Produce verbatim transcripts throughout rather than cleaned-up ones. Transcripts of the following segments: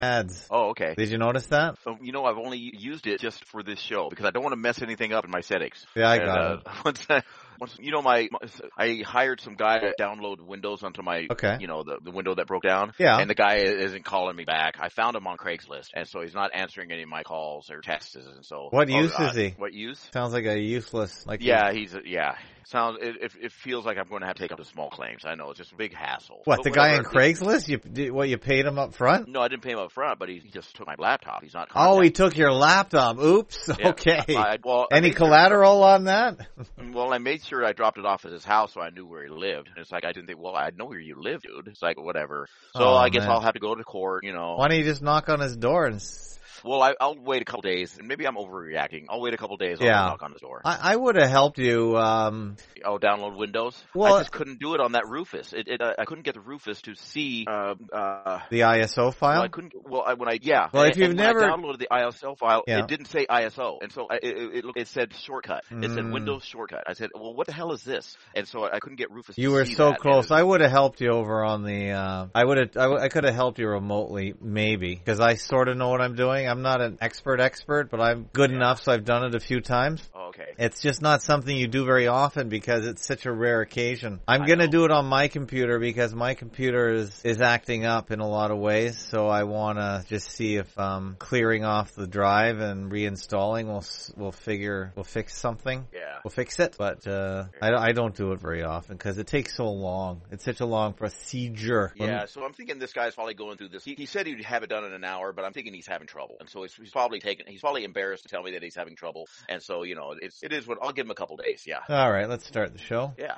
ads. Oh, okay. Did you notice that? So, you know, I've only used it just for this show because I don't want to mess anything up in my settings. Yeah, I and, got uh, it. Once I, once, you know, my, my I hired some guy to download Windows onto my, Okay. you know, the, the window that broke down. Yeah. And the guy isn't calling me back. I found him on Craigslist, and so he's not answering any of my calls or texts. And so, What oh, use uh, is he? What use? Sounds like a useless. Like Yeah, he's a, yeah. Sounds it, it. It feels like I'm going to have to take up the small claims. I know it's just a big hassle. What, But the guy whatever. on Craigslist? You did, what, you paid him up front? No, I didn't pay him up front, but he, he just took my laptop. He's not. Oh, he contacting took your laptop. Oops. Yeah. Okay. I, I, well, I Any made sure- collateral on that? Well, I made sure I dropped it off at his house so I knew where he lived. And it's like, I didn't think, well, I know where you live, dude. It's like, whatever. So Oh, I guess man. I'll have to go to court, you know. Why don't you just knock on his door and... s- Well, I, I'll wait a couple days. And maybe I'm overreacting. I'll wait a couple days. I'll Yeah. knock on his door. I, I would have helped you, um... I'll download Windows. Well- I just couldn't do it on that Rufus. It, it, uh, I couldn't get the Rufus to see, uh, uh, the I S O file? well, I couldn't. Well, I, when I yeah. Well, if And- you've and when never- I downloaded the I S O file, Yeah. it didn't say I S O, and so I, it, it, it said shortcut. It said Mm. Windows shortcut. I said, well, what the hell is this? And so I couldn't get Rufus. You to were see so that. close. And I would have helped you over on the, uh, I would have, I, w- I could have helped you remotely, maybe, because I sort of know what I'm doing. I'm not an expert expert, but I'm good Yeah. enough, so I've done it a few times. Oh, okay. It's just not something you do very often because it's such a rare occasion. I'm I going to know. do it on my computer because my computer is, is acting up in a lot of ways. So I want to just see if um, clearing off the drive and reinstalling will s- will figure will fix something. Yeah. We'll fix it, but uh, I, I don't do it very often because it takes so long. It's such a long procedure. Yeah, so I'm thinking this guy's probably going through this. He, he said he'd have it done in an hour, but I'm thinking he's having trouble, and so he's, he's probably taking. He's probably embarrassed to tell me that he's having trouble, and so you know, it's it is what I'll give him a couple days. Yeah, All right, let's start the show. yeah.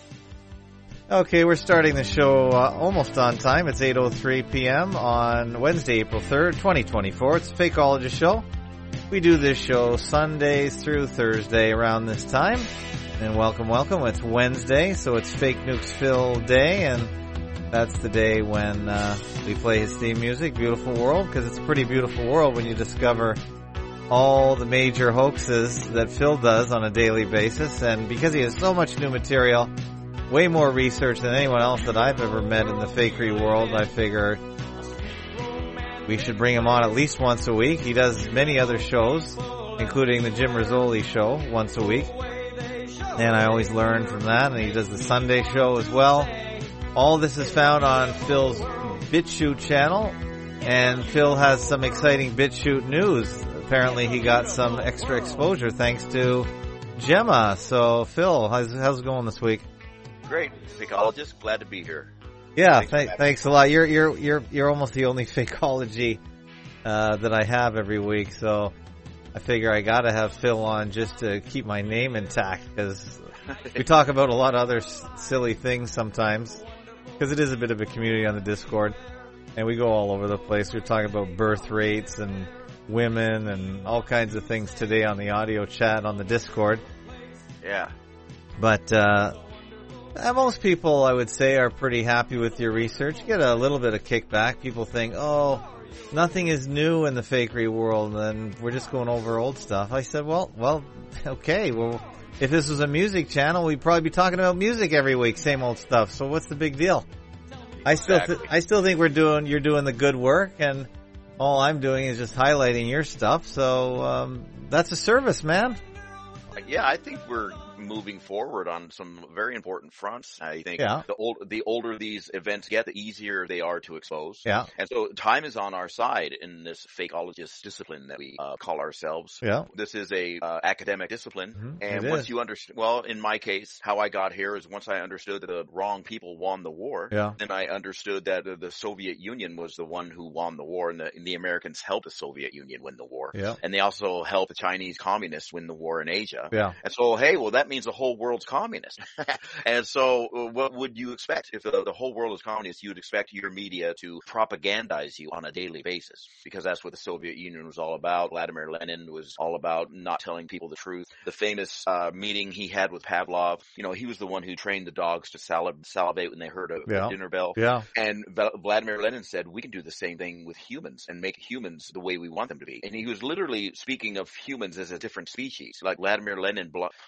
Okay, we're starting the show uh, almost on time. It's eight oh three p.m. on Wednesday, April third, twenty twenty-four. It's the Fakeologist Show. We do this show Sundays through Thursday around this time. And welcome, welcome. It's Wednesday, so it's Fake Nukes Phil Day, and that's the day when uh, we play his theme music, Beautiful World, because it's a pretty beautiful world when you discover all the major hoaxes that Phil does on a daily basis. And because he has so much new material, way more research than anyone else that I've ever met in the fakery world, I figure we should bring him on at least once a week. He does many other shows, including the Jim Rizzoli show once a week. And I always learn from that. And he does the Sunday show as well. All this is found on Phil's BitChute channel. And Phil has some exciting BitChute news. Apparently he got some extra exposure thanks to Gemma. So Phil, how's, how's it going this week? Great, Fakeologist. Glad to be here. Yeah, Thanks for th- having thanks a lot. You're you're you're you're almost the only Fakeology uh, that I have every week, so I figure I gotta have Phil on just to keep my name intact because we talk about a lot of other s- silly things sometimes because it is a bit of a community on the Discord, and we go all over the place. We're talking about birth rates and women and all kinds of things today on the audio chat on the Discord, Yeah. but. uh Uh, most people, I would say, are pretty happy with your research. You get a little bit of kickback. People think, oh, nothing is new in the fakery world, and we're just going over old stuff. I said, well, well, okay. Well, if this was a music channel, we'd probably be talking about music every week, same old stuff. So what's the big deal? I still, th- Exactly. I still think we're doing, you're doing the good work, and all I'm doing is just highlighting your stuff. So um, that's a service, man. Yeah, I think we're moving forward on some very important fronts. I think Yeah. the old, the older these events get, the easier they are to expose. Yeah, And so time is on our side in this fakeologist discipline that we uh, call ourselves. yeah. This is a uh, academic discipline, Mhm, and it once is. you understand, well, in my case, how I got here is once I understood that the wrong people won the war. Yeah. Then I understood that uh, the Soviet Union was the one who won the war, and the, and the Americans helped the Soviet Union win the war. Yeah. And they also helped the Chinese communists win the war in Asia. Yeah. And so, hey, well, that means the whole world's communist. And so, uh, what would you expect if the, the whole world is communist? You'd expect your media to propagandize you on a daily basis, because that's what the Soviet Union was all about. Vladimir Lenin was all about not telling people the truth. The famous uh, meeting he had with Pavlov, you know, he was the one who trained the dogs to saliv- salivate when they heard a, Yeah. a dinner bell. Yeah. And V- Vladimir Lenin said, we can do the same thing with humans and make humans the way we want them to be. And he was literally speaking of humans as a different species. Like Vladimir Lenin belo- belonged to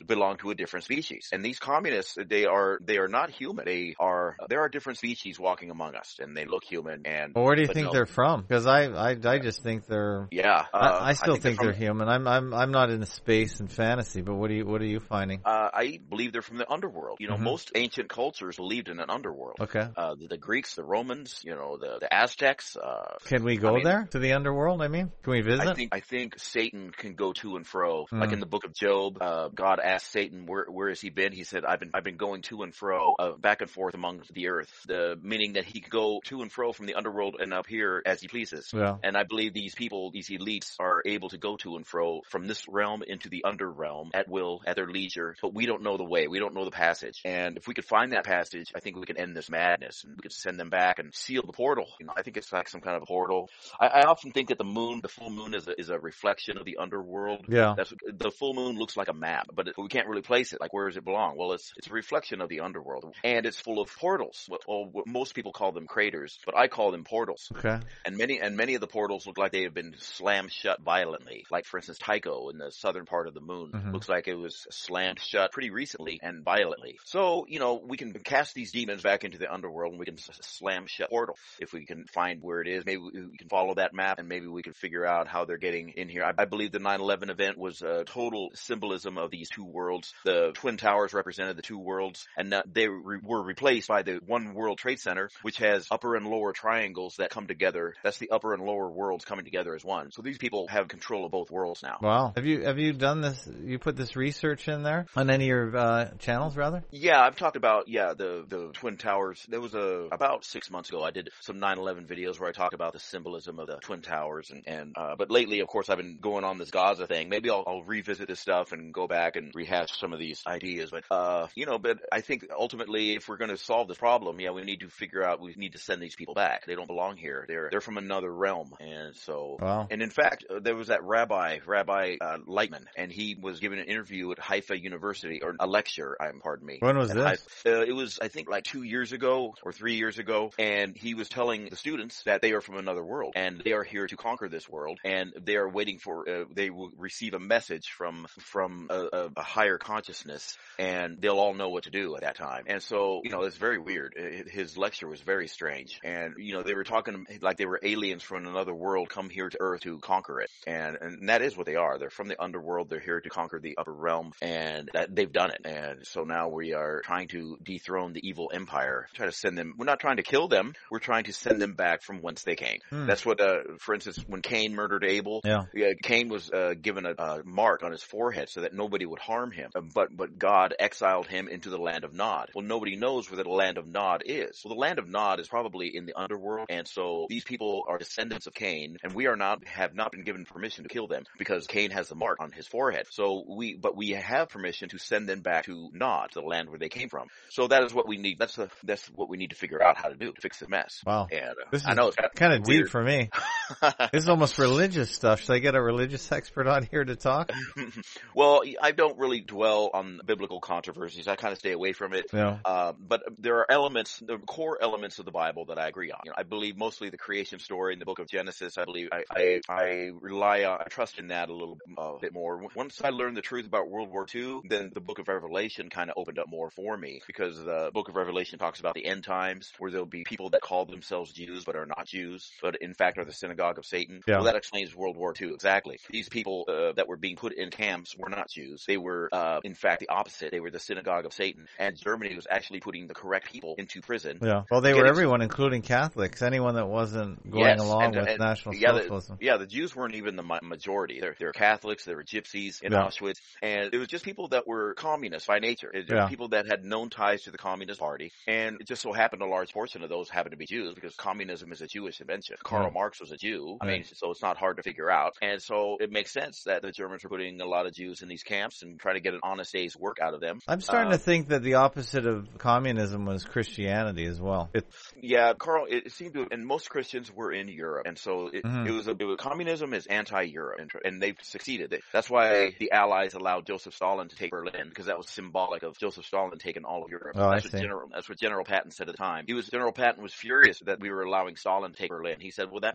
to a different species. And these communists, they are they are not human. They are there are different species walking among us, and they look human. And well, where do you think no. they're from? Because I, I I just think they're yeah. Uh, I, I still I think, think they're, they're, from, human. I'm I'm I'm not into space and fantasy, but what do you what are you finding? Uh, I believe they're from the underworld. You know, mm-hmm. most ancient cultures believed in an underworld. Okay. Uh, the, the Greeks, the Romans, you know, the the Aztecs. Uh, can we go I mean, there to the underworld? I mean, can we visit? I think I think Satan can go to and fro. Mm. Like in the book of Job, uh, God asked Satan, "Where where has he been?" He said, "I've been I've been going to and fro, uh, back and forth among the earth." The meaning that he could go to and fro from the underworld and up here as he pleases. Yeah. And I believe these people, these elites, are able to go to and fro from this realm into the under realm at will, at their leisure. But we don't know the way. We don't know the passage. And if we could find that passage, I think we could end this madness, and we could send them back and seal the portal. You know, I think it's like some kind of a portal. I, I often think that the moon, the full moon, is a, is a reflection of the underworld. Yeah. That's the full moon looks like a map, but it, we can't really place it. Like, where does it belong? Well, it's it's a reflection of the underworld, and it's full of portals. Well, most people call them craters, but I call them portals. Okay. And many and many of the portals look like they have been slammed shut violently. Like, for instance, Tycho in the southern part of the moon mm-hmm. looks like it was slammed shut pretty recently and violently. So, you know, we can cast these demons back into the underworld, and we can slam shut portal if we can find where it is. Maybe we can follow that map, and maybe we can figure out how they're getting in here. I, I believe the nine eleven event was a total symbolism of these two worlds. The Twin Towers represented the two worlds, and they re- were replaced by the One World Trade Center, which has upper and lower triangles that come together. That's the upper and lower worlds coming together as one. So these people have control of both worlds now. Wow. Have you have you done this? You put this research in there on any of your uh, channels, rather? Yeah, I've talked about yeah the the Twin Towers. There was a about six months ago I did some nine eleven videos where I talk about the symbolism of the Twin Towers, and and uh, but lately, of course, I've been going on this Gaza thing. Maybe I'll, I'll revisit this stuff and go back and rehash some of these ideas. But uh, you know, but I think ultimately, if we're going to solve this problem, yeah, we need to figure out we need to send these people back. They don't belong here. They're they're from another realm, and so wow. And in fact, uh, there was that rabbi, Rabbi uh, Lightman, and he was giving an interview at Haifa University, or a lecture. I'm pardon me. When was this? Haifa. Uh, it was I think like two years ago or three years ago, and he was telling the students that they are from another world and they are here to conquer this world, and they are waiting for uh, they will receive a message from from a, a, a higher consciousness, and they'll all know what to do at that time. And so, you know, it's very weird. His lecture was very strange, and you know, they were talking like they were aliens from another world come here to Earth to conquer it, and and that is what they are. They're from the underworld. They're here to conquer the upper realm, and that, they've done it. And so now we are trying to dethrone the evil empire. Try to send them. We're not trying to kill them. We're trying to send them back from whence they came. Hmm. That's what, uh, for instance, when Cain murdered Abel, yeah, yeah Cain was uh, given a, a mark on his forehead so that nobody would harm him. But but God exiled him into the land of Nod. Well, nobody knows where the land of Nod is. Well, the land of Nod is probably in the underworld, and so these people are descendants of Cain, and we are not have not been given permission to kill them because Cain has the mark on his forehead. So we, but we have permission to send them back to Nod, to the land where they came from. So that is what we need. That's the that's what we need to figure out how to do to fix the mess. Wow, and uh, this is I know it's kind of deep for me. This is almost religious stuff. Should I get a religious expert on here to talk? Well, I don't really dwell on biblical controversies. I kind of stay away from it. Yeah. Uh, but there are elements, the core elements of the Bible that I agree on. You know, I believe mostly the creation story in the book of Genesis. I believe I I, I rely on, I trust in that a little uh, bit more. Once I learned the truth about World War Two, then the book of Revelation kind of opened up more for me, because the book of Revelation talks about the end times, where there'll be people that call themselves Jews but are not Jews, but in fact are the synagogue of Satan. Yeah. Well, that explains World War Two exactly. These people uh, that were being put in camps were not Jews. They were, uh, in fact, the opposite. They were the synagogue of Satan, and Germany was actually putting the correct people into prison. Yeah. Well, they were everyone, including Catholics, anyone that wasn't going yes, along and, with and, National yeah, Socialism. The, yeah, the Jews weren't even the majority. They're, they're Catholics. They were gypsies in yeah. Auschwitz, and it was just people that were communists by nature. It, yeah. People that had known ties to the Communist Party, and it just so happened a large portion of those happened to be Jews, because communism is a Jewish invention. Karl yeah. Marx was a Jew. I yeah. mean, so it's not hard to figure out. And so it makes sense that the Germans were putting a lot of Jews in these camps and trying to get an honest day's work out of them. I'm starting uh, to think that the opposite of communism was Christianity as well. It, yeah, Carl, it seemed to, and most Christians were in Europe, and so it, mm-hmm. it was, a, it was communism is anti-Europe, and, and they've succeeded. That's why the Allies allowed Joseph Stalin to take Berlin, because that was symbolic of Joseph Stalin taking all of Europe. Oh, that's I what see. General, that's what General Patton said at the time. He was General Patton was furious that we were allowing Stalin to take Berlin. He said, "Well, that means the whole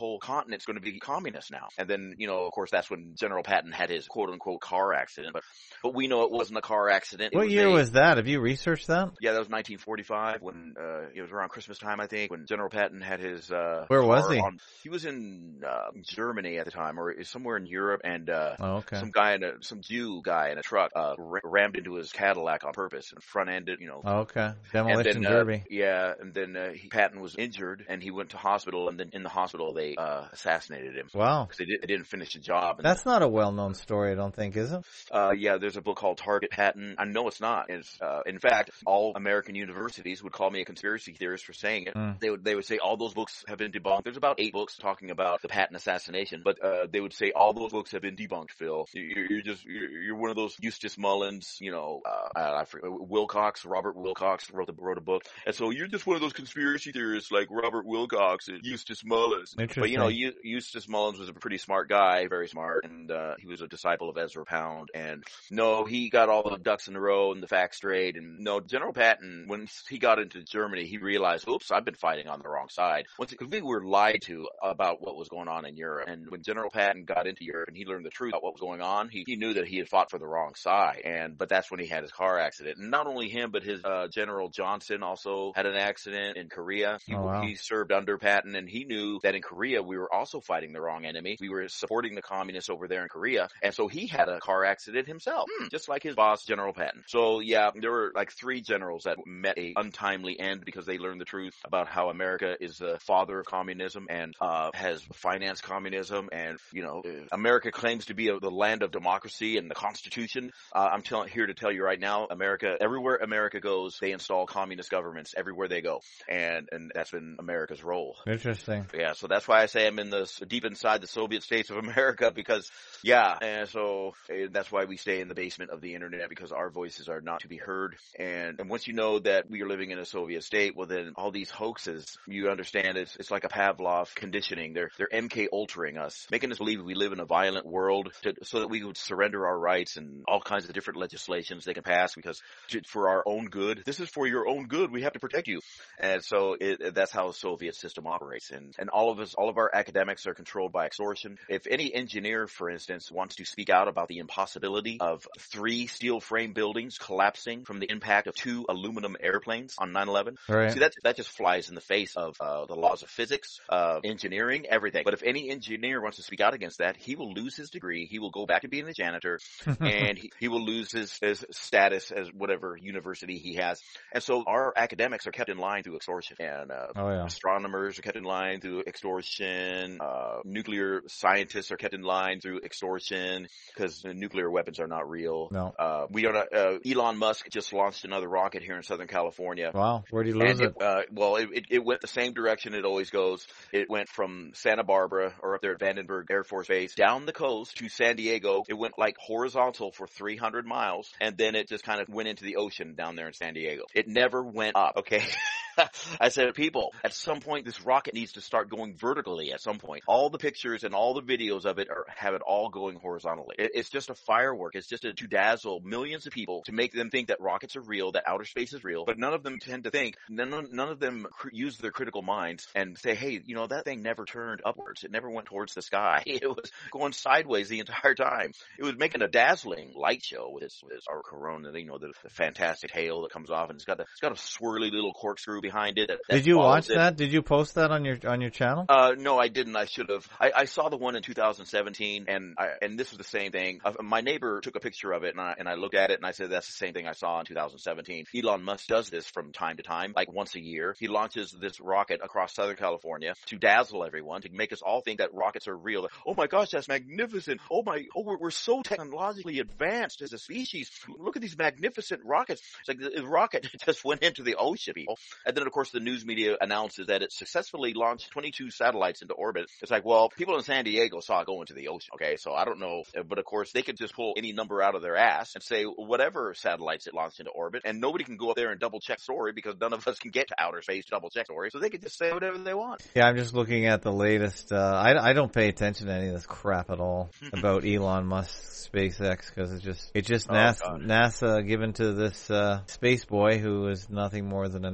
whole continent's going to be communist now. And then, you know, of course, that's when General Patton had his quote-unquote car accident. But but we know it wasn't a car accident. What was year a, was that? Have you researched that? Yeah, that was nineteen forty-five when uh, it was around Christmas time, I think, when General Patton had his uh, Where was car he? On, he was in uh, Germany at the time, or somewhere in Europe, and uh, oh, okay. some guy in a some Jew guy in a truck uh, rammed into his Cadillac on purpose and front ended, you know. Oh, okay. Demolition and then, derby. Uh, yeah, and then uh, he, Patton was injured, and he went to hospital, and then in the hospital they uh, assassinated him. Wow. Because they, did, they didn't finish the job. And That's not a well-known story, I don't think, is it? Uh, yeah, there's a book called Target Patton. I know it's not. It's, uh, in fact, all American universities would call me a conspiracy theorist for saying it. Mm. They would they would say all those books have been debunked. There's about eight books talking about the Patton assassination, but uh, they would say all those books have been debunked, Phil. You're, you're just you're, you're one of those Eustace Mullins, you know, uh, I forget, Wilcox, Robert Wilcox wrote the, wrote a book, and so you're just one of those conspiracy theorists like Robert Wilcox and Eustace Mullins. Interesting. But you know, Eu- Eustace Mullins was a pretty smart guy, very smart, and uh, he was a disciple of Ezra Pound. And no, he got all the ducks in a row and the facts straight. And no, General Patton, when he got into Germany, he realized, oops, I've been fighting on the wrong side. Once because we were lied to about what was going on in Europe. And when General Patton got into Europe and he learned the truth about what was going on, he, he knew that he had fought for the wrong side. And but that's when he had his car accident. And not only him, but his uh, General Johnson also had an accident in Korea. He, oh, wow. he served under Patton, and he knew that in Korea we were also fighting the wrong enemy. We were supporting the communists over there in Korea, and so he had a car accident himself, hmm, just like his boss, General Patton. So yeah, there were like three generals that met a untimely end because they learned the truth about how America is the father of communism and uh, has financed communism, and you know, America claims to be a, the land of democracy and the Constitution. Uh, I'm tell- here to tell you right now, America, everywhere America goes, they install communist governments everywhere they go, and and that's been America's role. Interesting. Yeah, so that's why I say I'm in the deep inside the Soviet states of America, because yeah, and so and that's why we stay in the basement of the internet, because our voices are not to be heard. And, and once you know that we are living in a Soviet state, well then all these hoaxes, you understand it's it's like a Pavlov conditioning. They're they're M K ultraing us, making us believe we live in a violent world to, so that we would surrender our rights and all kinds of different legislations they can pass because to, for our own good. This is for your own good. We have to protect you. And so it, that's how the Soviet system operates. And and all of us, all of our academics are controlled by extortion. If any engineer, for instance, wants to speak out about the impossibility of three steel frame buildings collapsing from the impact of two aluminum airplanes on nine eleven, right. see that that just flies in the face of uh, the laws of physics, uh, engineering, everything. But if any engineer wants to speak out against that, he will lose his degree. He will go back to being a janitor, and he, he will lose his, his status as whatever university he has. And so our academics are kept in line through extortion, and uh, oh, yeah. astronomers are kept in line through extortion. Uh, nuclear scientists are kept in line through extortion because nuclear weapons are not real. No. Uh, we are not, uh, Elon Musk just launched another rocket here in Southern California. Wow. Where'd he lose and it? it? Uh, well, it, it, it went the same direction it always goes. It went from Santa Barbara, or up there at Vandenberg Air Force Base, down the coast to San Diego. It went like horizontal for three hundred miles, and then it just kind of went into the ocean down there in San Diego. It never went up, okay? I said, people, at some point, this rocket needs to start going vertically at some point. All the pictures and all the videos of it are, have it all going horizontally. It, it's just a firework. It's just a, to dazzle millions of people, to make them think that rockets are real, that outer space is real. But none of them tend to think, none, none of them cr- use their critical minds and say, hey, you know, that thing never turned upwards. It never went towards the sky. It was going sideways the entire time. It was making a dazzling light show with its, with its our corona, you know, the, the fantastic hail that comes off, and it's got a, it's got a swirly little corkscrew behind it. That, that Did you watch it. that? Did you post that on your on your channel? Uh, no, I didn't. I should have. I, I saw the one in two thousand seventeen, and I, and this was the same thing. Uh, my neighbor took a picture of it, and I, and I looked at it, and I said, that's the same thing I saw in two thousand seventeen. Elon Musk does this from time to time, like once a year. He launches this rocket across Southern California to dazzle everyone, to make us all think that rockets are real. Oh my gosh, that's magnificent. Oh my, oh, we're, we're so technologically advanced as a species. Look at these magnificent rockets. It's like the, the rocket just went into the ocean, people. And then, of course, the news media announces that it successfully launched twenty-two satellites into orbit. It's like, well, people in San Diego saw it go into the ocean, okay? So I don't know. But, of course, they could just pull any number out of their ass and say whatever satellites it launched into orbit, and nobody can go up there and double-check story because none of us can get to outer space to double-check story. So they could just say whatever they want. Yeah, I'm just looking at the latest. Uh, I, I don't pay attention to any of this crap at all about Elon Musk's SpaceX, because it's just it's just oh, NASA, God. NASA given to this uh, space boy who is nothing more than an actor to me.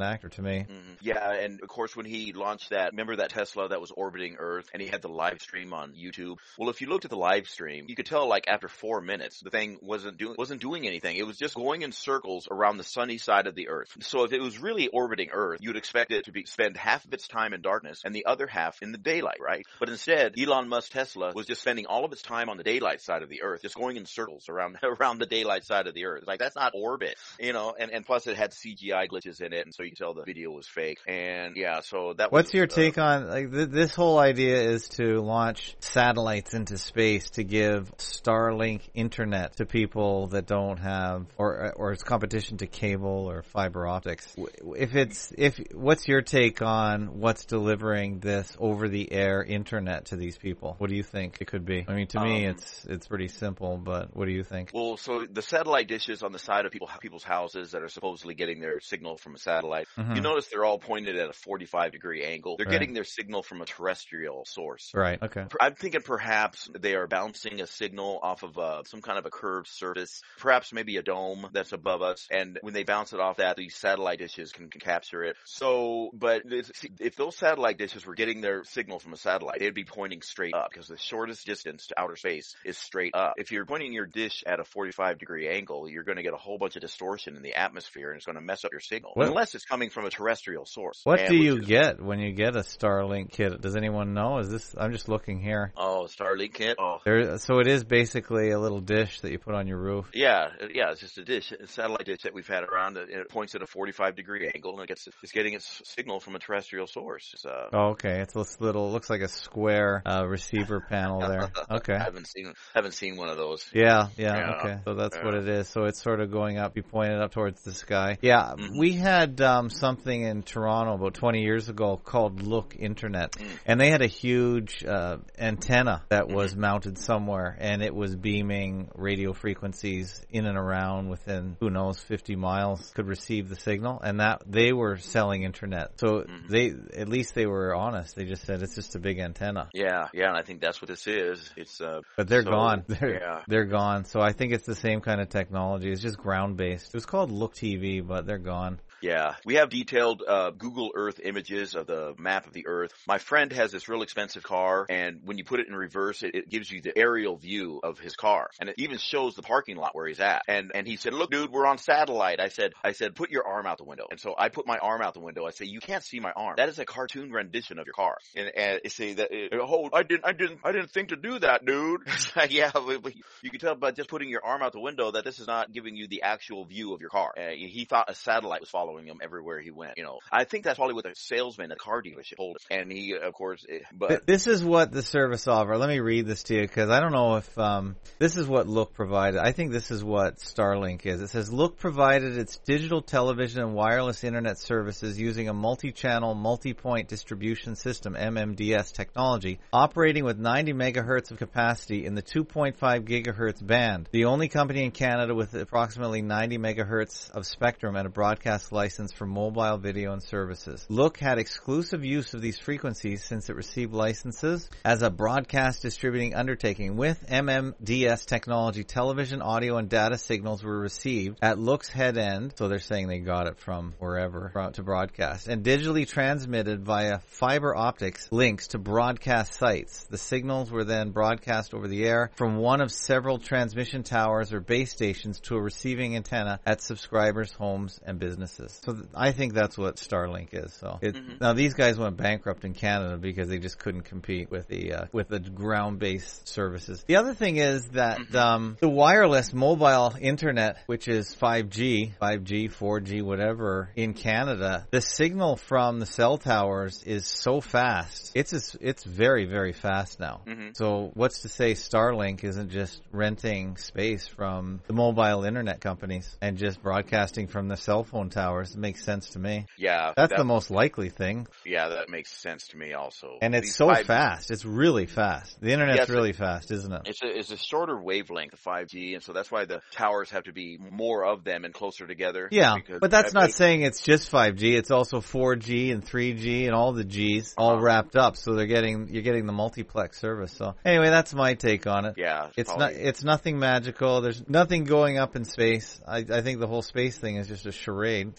me. Mm-hmm. Yeah, and of course when he launched that, remember that Tesla that was orbiting Earth, and he had the live stream on YouTube? Well, if you looked at the live stream, you could tell like after four minutes, the thing wasn't doing wasn't doing anything. It was just going in circles around the sunny side of the Earth. So if it was really orbiting Earth, you'd expect it to be spend half of its time in darkness and the other half in the daylight, right? But instead, Elon Musk Tesla was just spending all of its time on the daylight side of the Earth, just going in circles around around the daylight side of the Earth. Like, that's not orbit, you know. And and plus it had C G I glitches in it, and so you could tell the video was fake. And yeah, so that was. What's your take uh, on like th- this whole idea is to launch satellites into space to give Starlink internet to people that don't have, or or it's competition to cable or fiber optics. If it's if what's your take on what's delivering this over the air internet to these people? What do you think it could be? I mean, to um, me, it's it's pretty simple, but what do you think? Well, so the satellite dishes on the side of people people's houses that are supposedly getting their signal from a satellite, mm-hmm. you notice they're all pointed at a forty-five degree angle. They're right. getting their signal from a terrestrial source. Right. Okay. I'm thinking perhaps they are bouncing a signal off of a, some kind of a curved surface, perhaps maybe a dome that's above us, and when they bounce it off that, these satellite dishes can, can capture it. So, but if those satellite dishes were getting their signal from a satellite, they'd be pointing straight up, because the shortest distance to outer space is straight up. If you're pointing your dish at a forty-five degree angle, you're going to get a whole bunch of distortion in the atmosphere, and it's going to mess up your signal, what? unless it's coming from a terrestrial source. What and do you is, get when you get a Starlink kit? Does anyone know? Is this? I'm just looking here. Oh, Starlink kit. Oh, there. So it is basically a little dish that you put on your roof. Yeah, yeah. It's just a dish, a satellite dish that we've had around. It points at a forty-five degree angle, and it gets it's getting its signal from a terrestrial source. It's, uh, oh, okay. It's this little. Looks like a square uh, receiver panel there. Okay. I haven't seen haven't seen one of those. Yeah, yeah. yeah. Okay. So that's yeah. what it is. So it's sort of going up. You pointed up towards the sky. Yeah. Mm-hmm. We had um, something in Toronto about twenty years ago called Look Internet, mm. and they had a huge uh, antenna that was mm-hmm. mounted somewhere, and it was beaming radio frequencies in and around within, who knows, fifty miles, could receive the signal, and that they were selling internet. So mm-hmm. they, at least they were honest. They just said it's just a big antenna. Yeah, yeah, and I think that's what this is. It's uh, but they're so, gone. They're, yeah. they're gone. So I think it's the same kind of technology. It's just ground based. It was called Look T V, but they're gone. Yeah, we have detailed uh, Google Earth images of the map of the Earth. My friend has this real expensive car, and when you put it in reverse, it, it gives you the aerial view of his car, and it even shows the parking lot where he's at. And and he said, "Look, dude, we're on satellite." I said, "I said, put your arm out the window." And so I put my arm out the window. I say, "You can't see my arm. That is a cartoon rendition of your car." And, and it say that, it, "Oh, I didn't, I didn't, I didn't think to do that, dude." It's like, yeah, but you can tell by just putting your arm out the window that this is not giving you the actual view of your car. Uh, he thought a satellite was following him everywhere he went. You know, I think that's probably what the salesman at the car dealership told him. And he, of course, it, but this is what the service offer. Let me read this to you, because I don't know if um, this is what Look provided. I think this is what Starlink is. It says Look provided its digital television and wireless internet services using a multi-channel, multi-point distribution system (M M D S) technology, operating with ninety megahertz of capacity in the two point five gigahertz band. The only company in Canada with approximately ninety megahertz of spectrum and a broadcast license for mobile video and services. Look had exclusive use of these frequencies since it received licenses as a broadcast distributing undertaking. With M M D S technology, television, audio, and data signals were received at Look's head end, so they're saying they got it from wherever to broadcast, and digitally transmitted via fiber optics links to broadcast sites. The signals were then broadcast over the air from one of several transmission towers or base stations to a receiving antenna at subscribers' homes and businesses. So th- I think that's what Starlink is. So it, mm-hmm. Now these guys went bankrupt in Canada because they just couldn't compete with the uh, with the ground-based services. The other thing is that mm-hmm. um, the wireless mobile internet, which is five G, five G, four G, whatever, in Canada, the signal from the cell towers is so fast. It's a, it's very very fast now. Mm-hmm. So what's to say Starlink isn't just renting space from the mobile internet companies and just broadcasting from the cell phone towers? It makes sense to me. Yeah. That's that, the most likely thing. Yeah, that makes sense to me also. And it's These so five... fast. It's really fast. The internet's yeah, really a, fast, isn't it? It's a, it's a shorter wavelength, the five G, and so that's why the towers have to be more of them and closer together. Yeah, but that's not makes... saying it's just five G. It's also four G and three G and all the Gs all uh-huh. wrapped up. So they're getting you're getting the multiplex service. So anyway, that's my take on it. Yeah, it's probably... not it's nothing magical. There's nothing going up in space. I, I think the whole space thing is just a charade.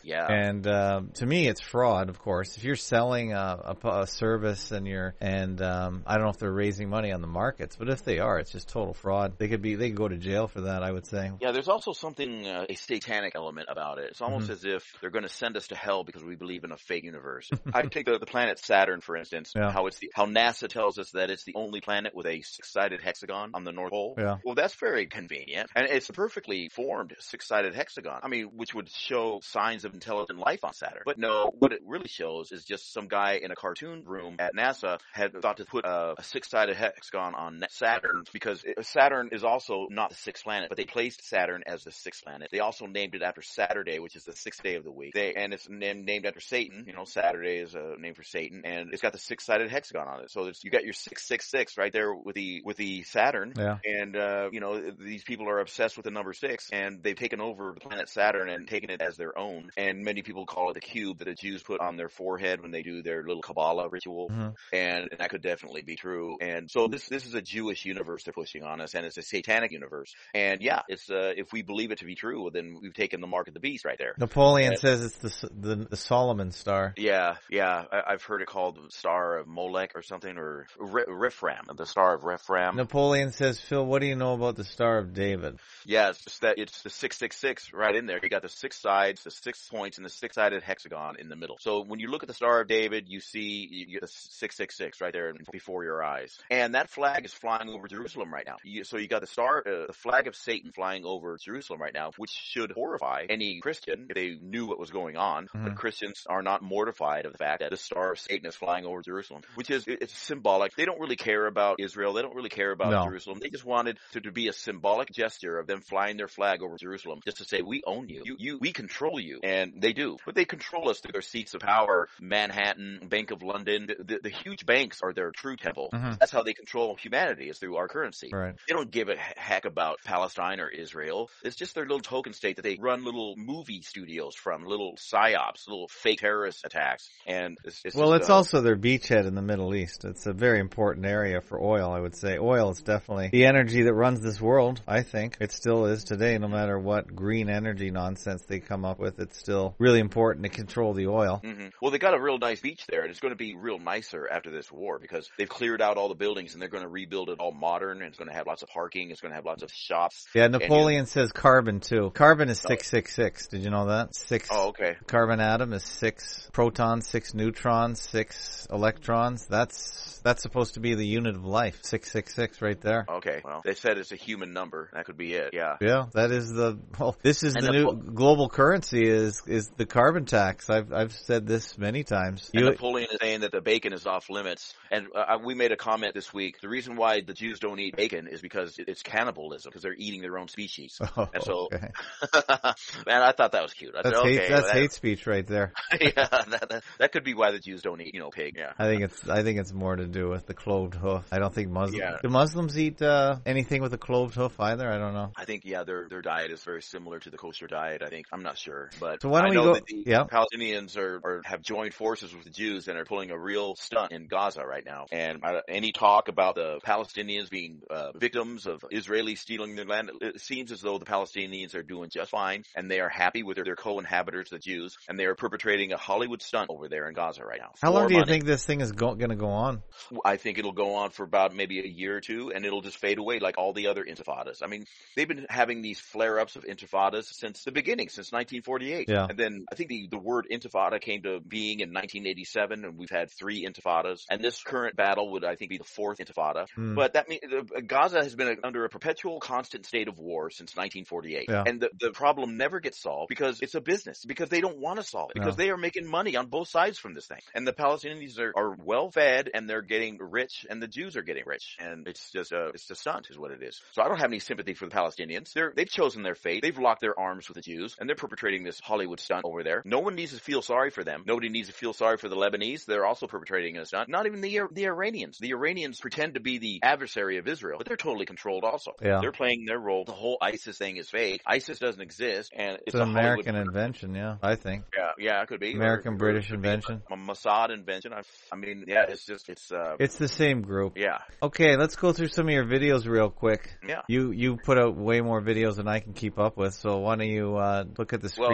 Yeah. And uh, to me, it's fraud, of course. If you're selling a, a, a service and you're, and um, I don't know if they're raising money on the markets, but if they are, it's just total fraud. They could be, they could go to jail for that, I would say. Yeah, there's also something, uh, a satanic element about it. It's almost mm-hmm. as if they're going to send us to hell because we believe in a fake universe. I take the, the planet Saturn, for instance, yeah. how it's the, how NASA tells us that it's the only planet with a six-sided hexagon on the North Pole. Yeah. Well, that's very convenient. And it's a perfectly formed six-sided hexagon. I mean, which would show signs of intelligent life on Saturn. But no, what it really shows is just some guy in a cartoon room at NASA had thought to put a, a six-sided hexagon on Saturn because it, Saturn is also not the sixth planet, but they placed Saturn as the sixth planet. They also named it after Saturday, which is the sixth day of the week. They, and it's named, named after Satan. You know, Saturday is a name for Satan, and it's got the six-sided hexagon on it. So it's, you got your six six six right there with the with the Saturn. Yeah. And uh, you know, these people are obsessed with the number six, and they've taken over the planet Saturn and taken it as their own. And many people call it the cube that the Jews put on their forehead when they do their little Kabbalah ritual. Mm-hmm. And, and that could definitely be true. And so this this is a Jewish universe they're pushing on us, and it's a satanic universe. And yeah, it's uh, if we believe it to be true, well, then we've taken the mark of the beast right there. Napoleon and, says it's the, the the Solomon star. Yeah, yeah. I, I've heard it called the Star of Molech or something, or Rifram, the Star of Rifram. Napoleon says, Phil, what do you know about the Star of David? Yeah, it's just that it's the six six six right in there. You got the six sides, the six points, and the six-sided hexagon in the middle. So when you look at the Star of David, you see you get the six six six right there before your eyes. And that flag is flying over Jerusalem right now. You, so you got the star, uh, the flag of Satan flying over Jerusalem right now, which should horrify any Christian if they knew what was going on. Mm-hmm. But Christians are not mortified of the fact that the star of Satan is flying over Jerusalem, which is, it's symbolic. They don't really care about Israel. They don't really care about no. Jerusalem. They just wanted to, to be a symbolic gesture of them flying their flag over Jerusalem, just to say, we own you. You, you, we control you. And they do. But they control us through their seats of power, Manhattan, Bank of London. The, the, the huge banks are their true temple. Mm-hmm. That's how they control humanity, is through our currency. Right. They don't give a heck about Palestine or Israel. It's just their little token state that they run little movie studios from, little psyops, little fake terrorist attacks. And it's, it's well, just, it's uh, also their beachhead in the Middle East. It's a very important area for oil, I would say. Oil is definitely the energy that runs this world, I think. It still is today, no matter what green energy nonsense they come up with. It's still really important to control the oil. Mm-hmm. Well, they got a real nice beach there, and it's going to be real nicer after this war because they've cleared out all the buildings, and they're going to rebuild it all modern, and it's going to have lots of parking. It's going to have lots of shops. Yeah, Napoleon and, says carbon, too. Carbon is six six six. Did you know that? Six. Oh, okay. Carbon atom is six protons, six neutrons, six electrons. That's that's supposed to be the unit of life. six six six right there. Okay. Well, they said it's a human number. That could be it. Yeah. Yeah, that is the, well, this is and the, the new po- global currency is, is the carbon tax. I've, I've said this many times. And you, Napoleon is saying that the bacon is off limits. And uh, we made a comment this week. The reason why the Jews don't eat bacon is because it's cannibalism, because they're eating their own species. Oh, and so, okay. Man, I thought that was cute. I that's said, hate, okay, that's that, hate speech right there. Yeah, that, that, that could be why the Jews don't eat, you know, pig. Yeah. I think it's, I think it's more to do with the clove hoof. I don't think Muslims, yeah. do Muslims eat, uh, anything with a clove hoof either? I don't know. I think, yeah, their, their diet is very similar to the kosher diet, I think. I'm not sure. But so why don't I know we go, that the yeah. Palestinians are, are, have joined forces with the Jews and are pulling a real stunt in Gaza right now. And uh, any talk about the Palestinians being uh, victims of Israelis stealing their land, it seems as though the Palestinians are doing just fine, and they are happy with their, their co-inhabitants, the Jews, and they are perpetrating a Hollywood stunt over there in Gaza right now. How long do you money. think this thing is go- going to go on? I think it'll go on for about maybe a year or two, and it'll just fade away like all the other intifadas. I mean, they've been having these flare-ups of intifadas since the beginning, since nineteen forty-eight. Yeah. And then I think the, the word intifada came to being in nineteen eighty-seven, and we've had three intifadas. And this current battle would, I think, be the fourth intifada. Mm. But that means uh, Gaza has been under a perpetual, constant state of war since nineteen forty-eight. Yeah. And the, the problem never gets solved because it's a business, because they don't want to solve it, because no. they are making money on both sides from this thing. And the Palestinians are, are well-fed, and they're getting rich, and the Jews are getting rich. And it's just a, it's a stunt is what it is. So I don't have any sympathy for the Palestinians. They're, they've chosen their fate. They've locked their arms with the Jews, and they're perpetrating this Hollywood stunt over there. No one needs to feel sorry for them. Nobody needs to feel sorry for the Lebanese. They're also perpetrating a stunt. Not even the the Iranians. The Iranians pretend to be the adversary of Israel, but they're totally controlled also. Yeah. They're playing their role. The whole ISIS thing is fake. ISIS doesn't exist, and it's, it's an an American Hollywood invention, yeah, I think. Yeah, yeah, it could be. American or, British or invention. A, a Mossad invention. I, I mean, yeah, it's just, it's, uh... It's the same group. Yeah. Okay, let's go through some of your videos real quick. Yeah. You you put out way more videos than I can keep up with, so why don't you uh, look at the screen well, yeah, here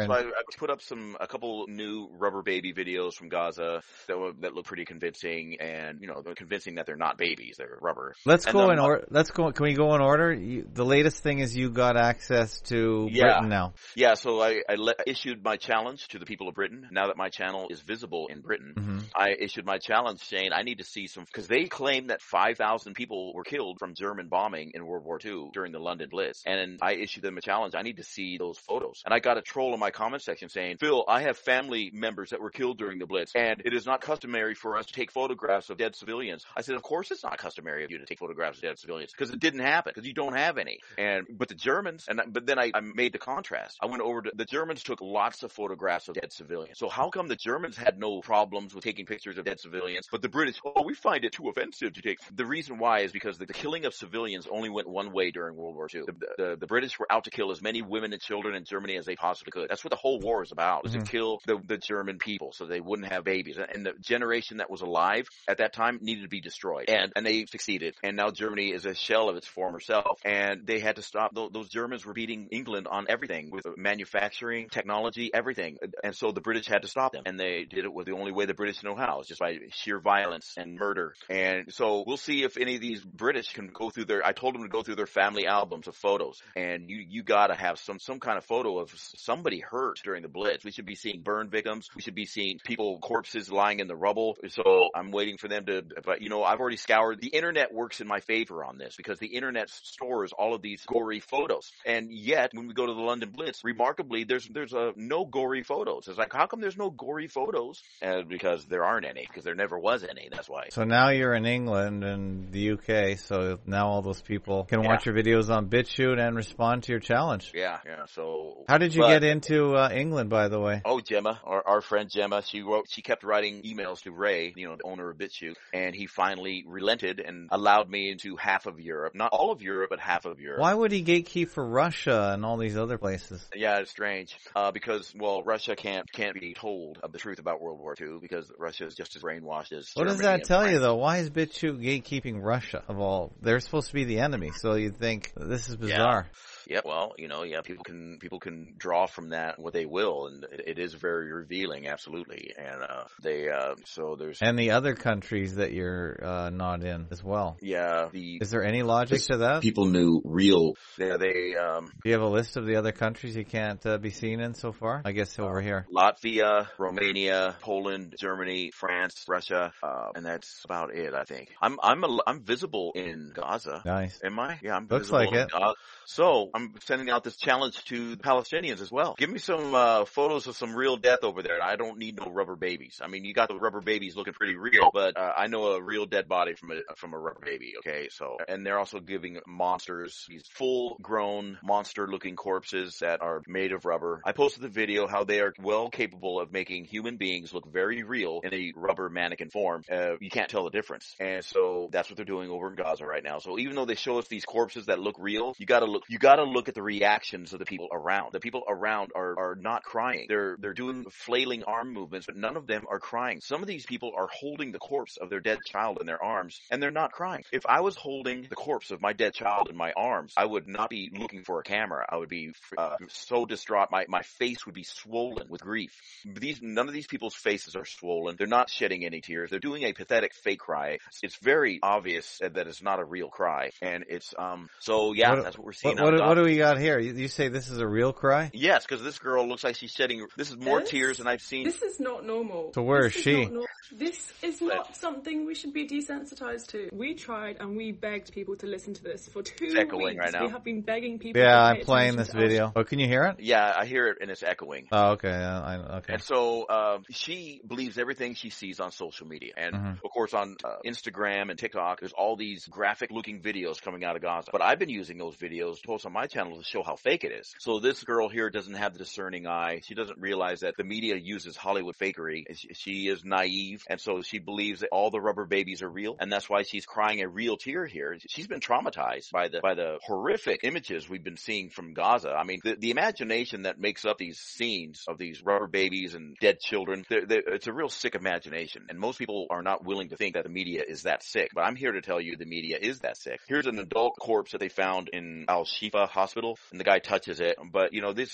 And so I, I put up some a couple new rubber baby videos from Gaza that were, that look pretty convincing, and you know, they're convincing that they're not babies, they're rubber. let's And go then- in order. Let's go. Can we go in order? You, the latest thing is you got access to Yeah. Britain now. Yeah, so I, I le- issued my challenge to the people of Britain. Now that my channel is visible in Britain, Mm-hmm. I issued my challenge saying I need to see some, because they claim that five thousand people were killed from German bombing in World War Two during the London Blitz. And I issued them a challenge. I need to see those photos. And I got a troll in my comment section saying, Phil, I have family members that were killed during the Blitz, and it is not customary for us to take photographs of dead civilians. I said, of course it's not customary of you to take photographs of dead civilians, because it didn't happen, because you don't have any. And, but the Germans, and but then I, I made the contrast. I went over to, the Germans took lots of photographs of dead civilians. So how come the Germans had no problems with taking pictures of dead civilians, but the British, oh, we find it too offensive to take? The reason why is because the, the killing of civilians only went one way during World War Two. The, the, the British were out to kill as many women and children in Germany as they possibly could. That's what the whole war is about, is Mhm. to kill the, the German people so they wouldn't have babies. And the generation that was alive at that time needed to be destroyed. And, and they succeeded. And now Germany is a shell of its former self. And they had to stop. Those, those Germans were beating England on everything, with manufacturing, technology, everything. And so the British had to stop them. And they did it with the only way the British know how, is just by sheer violence and murder. And so we'll see if any of these British can go through their, I told them to go through their family albums of photos. And you, you gotta have some, some kind of photo of somebody hurt during the Blitz. We should be seeing burn victims. We should be seeing people, corpses lying in the rubble. So I'm waiting for them to, but you know, I've already scoured. The internet works in my favor on this, because the internet stores all of these gory photos. And yet, when we go to the London Blitz, remarkably, there's, there's a, no gory photos. It's like, how come there's no gory photos? And because there aren't any, because there never was any. That's why. So now you're in England and the U K, so now all those people can Yeah. watch your videos on BitChute and respond to your challenge. Yeah, yeah. So How did you but- get into uh, England, by the way? Oh, Gemma, our, our friend Gemma, she wrote, she kept writing emails to Ray, you know, the owner of BitChute, and he finally relented and allowed me into half of Europe. Not all of Europe, but half of Europe. Why would he gatekeep for Russia and all these other places? Yeah, it's strange. Uh, because, well, Russia can't, can't be told of the truth about World War Two, because Russia is just as brainwashed as What does Germany that and tell you, France. though? Why is BitChute gatekeeping Russia of all? They're supposed to be the enemy, so you'd think this is bizarre. Yeah, well, you know, yeah, people can people can draw from that what they will, and it, it is very revealing, absolutely. And uh, they uh, so there's And the other countries that you're uh, not in as well. yeah the Is there any logic to that? Do People knew real. yeah, they um, you have a list of the other countries you can't uh, be seen in so far? I guess over here. Latvia, Romania, Poland, Germany, France, Russia, uh, and that's about it. I think I'm I'm a, I'm visible in Gaza. Nice. Am I? Yeah, I'm Looks visible like in it. Gaza. So I'm sending out this challenge to the Palestinians as well. Give me some uh, photos of some real death over there. I don't need no rubber babies. I mean, you got the rubber babies looking pretty real, but uh, I know a real dead body from a from a rubber baby. Okay, so and they're also giving monsters, these full-grown monster-looking corpses that are made of rubber. I posted the video how they are well capable of making human beings look very real in a rubber mannequin form. Uh, you can't tell the difference, and so that's what they're doing over in Gaza right now. So even though they show us these corpses that look real, you gotta look. You gotta look at the reactions of the people around. The people around are are not crying. They're they're doing flailing arm movements, but none of them are crying. Some of these people are holding the corpse of their dead child in their arms, and they're not crying. If I was holding the corpse of my dead child in my arms, I would not be looking for a camera. I would be uh, so distraught. My my face would be swollen with grief. These none of these people's faces are swollen. They're not shedding any tears. They're doing a pathetic fake cry. It's very obvious that it's not a real cry, and it's um. So yeah, What- that's what we're seeing. What, what, on what Gaza. do we got here? You, you say this is a real cry? Yes, because this girl looks like she's shedding. This is more This- tears than I've seen. This is not normal. So where This is she? not nor- this is not something we should be desensitized to. We tried and we begged people to listen to this for two It's echoing weeks. right now. We have been begging people. Yeah, to I'm pay playing attention this to us. video. Oh, can you hear it? Yeah, I hear it and it's echoing. Oh, okay. I, I, okay. And so uh, she believes everything she sees on social media. And, Mhm. of course, on uh, Instagram and TikTok, there's all these graphic-looking videos coming out of Gaza. But I've been using those videos to post on my channel to show how fake it is. So this girl here doesn't have the discerning eye. She doesn't realize that the media uses Hollywood fakery. She, she is naive, and so she believes that all the rubber babies are real, and that's why she's crying a real tear here. She's been traumatized by the by the horrific images we've been seeing from Gaza. I mean, the, the imagination that makes up these scenes of these rubber babies and dead children, they're, they're, it's a real sick imagination, and most people are not willing to think that the media is that sick. But I'm here to tell you the media is that sick. Here's an adult corpse that they found in Al-Shifa Hospital, and the guy touches it. But, you know, this these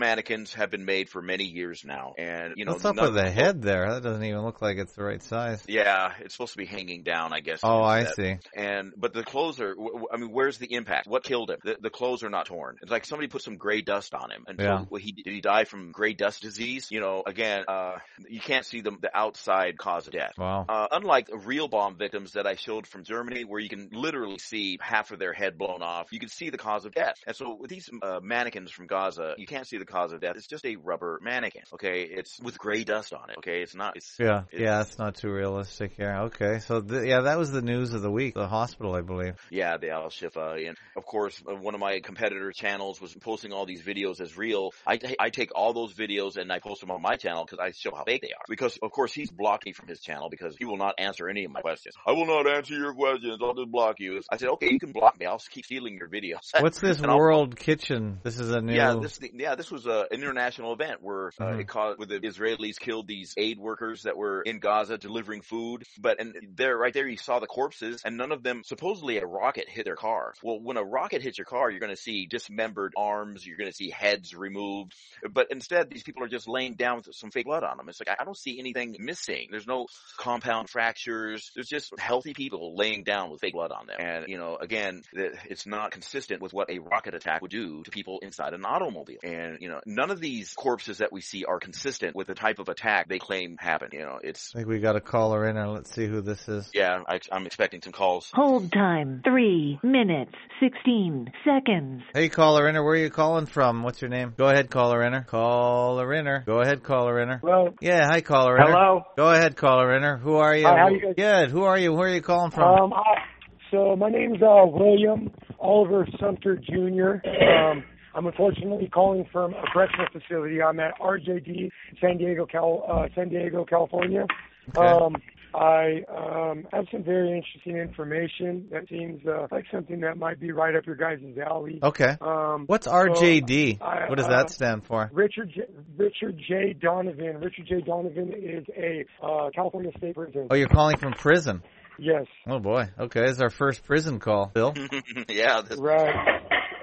mannequins have been made for many years now, and you know, what's up none, with the head there? That doesn't even look like it's the right size. Yeah, it's supposed to be hanging down, I guess. Oh, I that. see. And but the clothes are. I mean, where's the impact? What killed him? The, the clothes are not torn. It's like somebody put some gray dust on him. And yeah. so he did he die from gray dust disease? You know, again, uh, you can't see the the outside cause of death. Wow. Uh, unlike real bomb victims that I showed from Germany, where you can literally see half of their head blown off, you can see the cause of death. And so with these uh, mannequins from Gaza, you can't see the cause of death. It's just a rubber mannequin. Okay, it's with gray dust on it. Okay, it's not. It's, yeah, it's, yeah, it's not too realistic. Yeah, okay. So th- yeah, that was the news of the week. The hospital, I believe. Yeah, the Al Shifa, and of course, uh, one of my competitor channels was posting all these videos as real. I, t- I take all those videos and I post them on my channel because I show how fake they are. Because of course he's blocked me from his channel because he will not answer any of my questions. I will not answer your questions. I'll just block you. I said, okay, you can block me. I'll keep stealing your videos. What's this World I'll... Kitchen? This is a new. Yeah, this yeah this was a, an international event where uh, mm-hmm. it caused where the Israelis killed these aid workers that were in Gaza delivering food. But and there, right there, you saw the corpses, and none of them supposedly a rocket hit their car. Well, when a rocket hits your car, you're going to see dismembered arms. You're going to see heads removed. But instead, these people are just laying down with some fake blood on them. It's like I don't see anything missing. There's no compound fractures. There's just healthy people laying down with fake blood on them. And you know, again, it's not consistent with what a rocket attack would do to people inside an automobile. And you know, none of these corpses that we see are consistent with the type of attack they claim happened. You know, it's. I think we got a caller in, and let's see who this is. Yeah, I, I'm expecting some calls. Hold time three minutes sixteen seconds. Hey, caller inner, where are you calling from? What's your name? Go ahead, caller inner. Caller inner. Go ahead, caller inner. Hello. Yeah, hi, caller inner. Hello. Go ahead, caller inner. Who are you? Hi, how you guys? Good. Who are you? Where are you calling from? Um, I, so my name's uh, William Oliver Sumter Junior Um, I'm unfortunately calling from a correctional facility. I'm at R J D, San Diego, Cal, uh, San Diego, California. Okay. Um, I um, have some very interesting information that seems uh, like something that might be right up your guys' alley. Okay. Um, What's R J D? So I, what does uh, that stand for? Richard J, Richard J. Donovan. Richard J. Donovan is a uh, California State Prison. Oh, you're calling from prison? Yes. Oh, boy. Okay, this is our first prison call. Bill? Yeah. This... Right.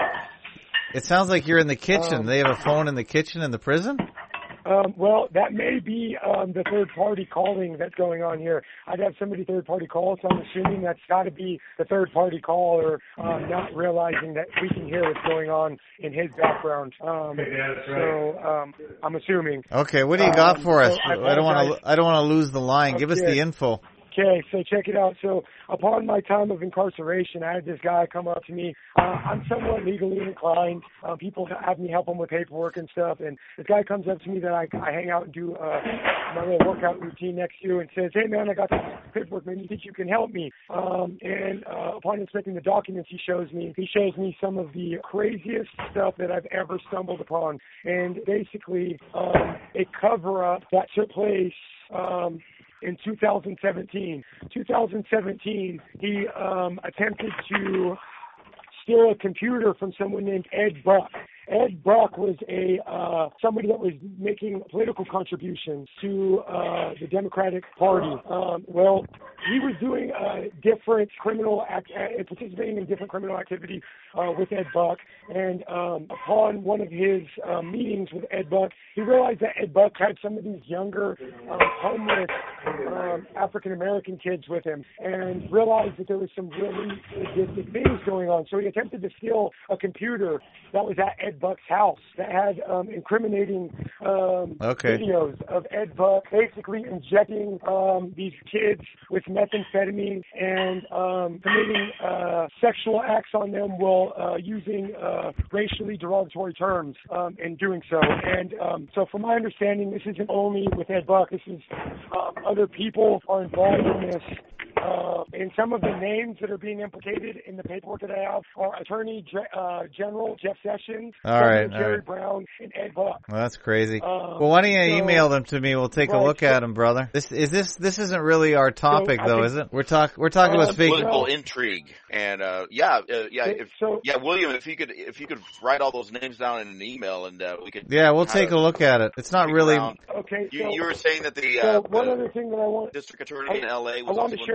It sounds like you're in the kitchen. Um, they have a phone in the kitchen in the prison? Um, well, that may be um, the third-party calling that's going on here. I'd have somebody third-party call, so I'm assuming that's got to be the third-party caller um, not realizing that we can hear what's going on in his background. Um, yeah, that's right. So um, I'm assuming. Okay, what do you got um, for us? So I, I don't want to. I don't want to lose the line. Okay. Give us the info. Okay, so check it out. So upon my time of incarceration, I had this guy come up to me. Uh, I'm somewhat legally inclined. Uh, people have me help them with paperwork and stuff. And this guy comes up to me that I, I hang out and do uh, my little workout routine next to and says, hey, man, I got this paperwork. Man, you think you can help me? Um, and uh, upon inspecting the documents he shows me, he shows me some of the craziest stuff that I've ever stumbled upon. And basically um, a cover-up that took place um, in two thousand seventeen. two thousand seventeen, he um, attempted to steal a computer from someone named Ed Buck. Ed Buck was a uh, somebody that was making political contributions to uh, the Democratic Party. Um, well, he was doing uh, different criminal act, uh, participating in different criminal activity uh, with Ed Buck. And um, upon one of his uh, meetings with Ed Buck, he realized that Ed Buck had some of these younger uh, homeless um, African American kids with him, and realized that there was some really sadistic things going on. So he attempted to steal a computer that was at Ed Buck's house that had um, incriminating um, okay. videos of Ed Buck basically injecting um, these kids with methamphetamine and um, committing uh, sexual acts on them while uh, using uh, racially derogatory terms um, in doing so. And um, so from my understanding, this isn't only with Ed Buck. This is um, other people are involved in this. Uh, and some of the names that are being implicated in the paperwork that I have are Attorney uh, General Jeff Sessions, all right, Jerry all right. Brown, and Ed Buck. Well, that's crazy. Um, well, why don't you so, email them to me? We'll take right, a look so, at them, brother. This is this. This isn't really our topic, so though, think, is it? We're talk. We're talking uh, about fake Political well, intrigue, and uh, yeah, uh, yeah, if, so, yeah, William, if you could, if you could write all those names down in an email, and uh, we could. Yeah, we'll take a look at it. It's not really. Around. Okay. You, So, you were saying that the, so uh, one the other thing that I want. district attorney I, in L A was I want to also share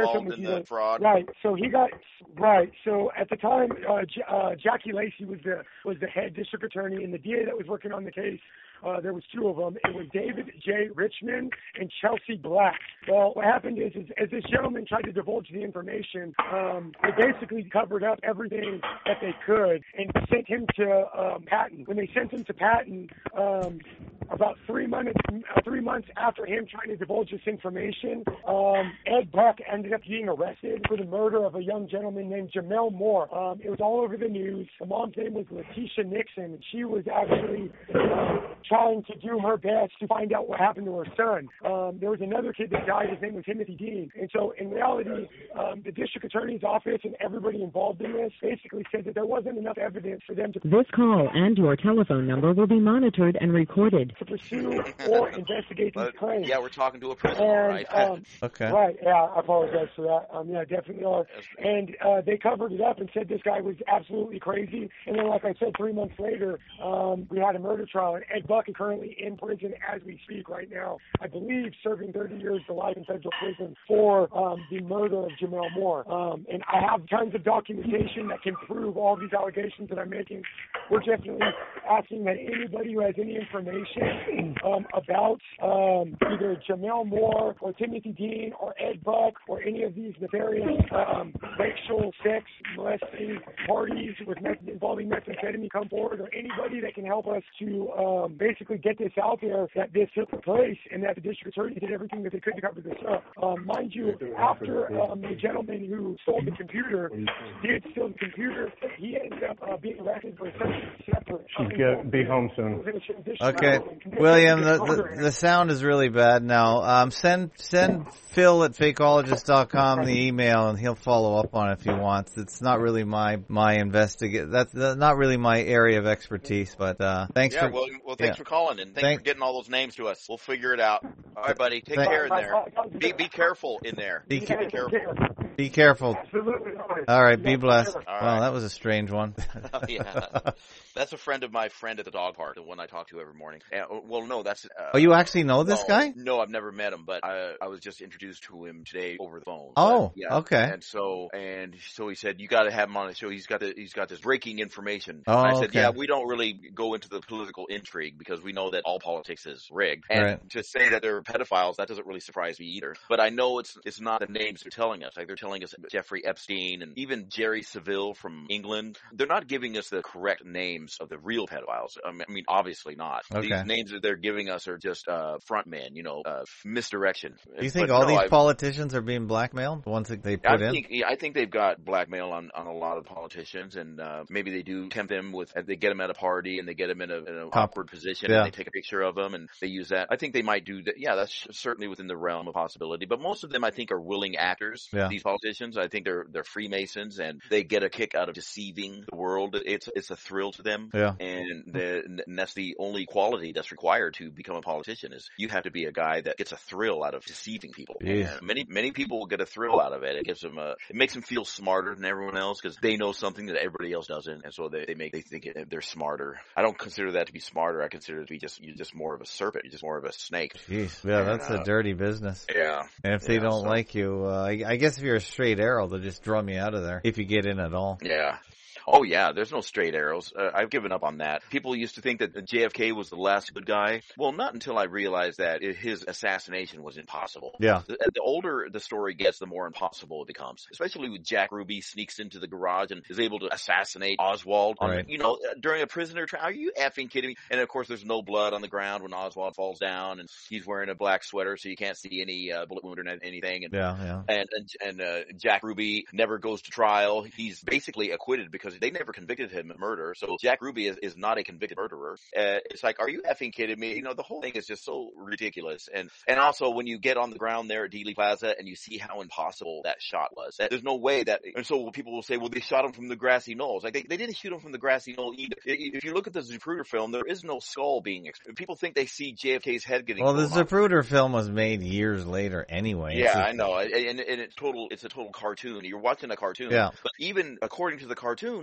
involved with in you the that, fraud. right. So he got right. So at the time, uh, J- uh, Jackie Lacey was the was the head district attorney, and the D A that was working on the case. Uh, there was two of them. It was David J. Richmond and Chelsea Black. Well, what happened is, is as this gentleman tried to divulge the information, um, they basically covered up everything that they could and sent him to um, Patton. When they sent him to Patton, um, about three months uh, three months after him trying to divulge this information, um, Ed Buck ended up being arrested for the murder of a young gentleman named Jamel Moore. Um, it was all over the news. The mom's name was Letitia Nixon, and she was actually um, trying to do her best to find out what happened to her son. Um, there was another kid that died. His name was Timothy Dean. And so in reality, um, the district attorney's office and everybody involved in this basically said that there wasn't enough evidence for them to... This call and your telephone number will be monitored and recorded. ...to pursue or investigate these claims. Yeah, we're talking to a prisoner, and, right? Um, okay. Right, yeah, I apologize for that. Um, yeah, definitely are. And uh, they covered it up and said this guy was absolutely crazy. And then, like I said, three months later, um, we had a murder trial, and Ed Buck is currently in prison as we speak right now. I believe serving thirty years to life in federal prison for um, the murder of Jamel Moore. Um, and I have tons of documentation that can prove all these allegations that I'm making. We're definitely asking that anybody who has any information um, about um, either Jamel Moore or Timothy Dean or Ed Buck or any of these nefarious um, racial, sex, molesting parties with meth- involving methamphetamine come forward, or anybody that can help us to um, basically get this out there that this took place and that the district attorney did everything that they could to cover this up. Um, mind you, after um, the gentleman who stole the computer did steal the computer, he ended up uh, being arrested for something separate. She's going to be home soon. Okay, William, the, the the sound is really bad now. Um, send send Phil at fakeologist dot com the email, and he'll follow up on it if he wants. It's not really my my investigate. That's not really my area of expertise. But uh, thanks yeah, for well, well, thanks yeah. for calling, and thanks Thank, for getting all those names to us. We'll figure it out. All right, buddy. Take Thank, care in there. Be be careful in there. Be, be careful. Be careful. Absolutely. All right, be blessed. All Well, right. that was a strange one. yeah, that's a friend of my friend at the dog park, the one I talk to every morning. And, well, no, that's. Uh, Oh, you actually know this well, guy? No, I've never met him, but I, I was just introduced to him today over the phone. Oh, but, yeah. okay. And so, and so he said, you got to have him on the show. He's got the, he's got this breaking information. Oh, and I said, okay. yeah, we don't really go into the political intrigue because we know that all politics is rigged. And Right. to say that they're pedophiles, that doesn't really surprise me either. But I know it's it's not the names they're telling us. Like they're telling us Jeffrey Epstein and even Jerry Saville from England. They're not giving us the correct names of the real pedophiles. I mean, I mean obviously not. Okay. These names that they're giving us are just uh, front men, you know, uh, misdirection. Do you think But all no, these I, politicians are being blackmailed? The ones that they put I in? think yeah, I think they've got blackmail on, on a lot of politicians, and uh, maybe they do tempt them with. They get them at a party and they get them in, a, in an Top. awkward position, Yeah. and they take a picture of them and they use that. I think they might do that. Yeah, that's certainly within the realm of possibility. But most of them, I think, are willing actors. Yeah. These politicians, I think they're they're Freemasons, and they get a kick out of deceiving the world. It's it's a thrill to them. Yeah. And, the, and that's the only quality that's required to become a politician is you have to be a guy that gets a thrill out of deceiving people. Jeez. And many many people get a thrill out of it. It gives them a it makes them feel smarter than everyone else because they know something that everybody else doesn't, and so they, they make they think it, they're smarter. I don't consider that to be smarter. I consider it to be just you're just more of a serpent. You're just more of a snake. Jeez, yeah, And, that's uh, a dirty business. Yeah. And if they Yeah, don't so- like you, uh, I, I guess if you're a straight arrow, they'll just drum you out of there if you get in at all. Yeah. Oh yeah, there's no straight arrows. Uh, I've given up on that. People used to think that J F K was the last good guy. Well, not until I realized that it, his assassination was impossible. Yeah. The, the older the story gets, the more impossible it becomes. Especially with Jack Ruby sneaks into the garage and is able to assassinate Oswald. On, Right. You know, during a prisoner trial. Are you effing kidding me? And of course, there's no blood on the ground when Oswald falls down, and he's wearing a black sweater, so you can't see any uh, bullet wound or anything. And Yeah, yeah. and and, and uh, Jack Ruby never goes to trial. He's basically acquitted because they never convicted him of murder. So Jack Ruby is, is not a convicted murderer. Uh, it's like, are you effing kidding me? You know, the whole thing is just so ridiculous. And and also when you get on the ground there at Dealey Plaza and you see how impossible that shot was, that there's no way that. And so people will say, well, they shot him from the grassy knolls. Like they, they didn't shoot him from the grassy knoll either. If you look at the Zapruder film, there is no skull being. People think they see J F K's head getting. Well, the blown off. Zapruder film was made years later anyway. Yeah, It's a- I know, and, and it's total. It's a total cartoon. You're watching a cartoon. Yeah. But even according to the cartoon,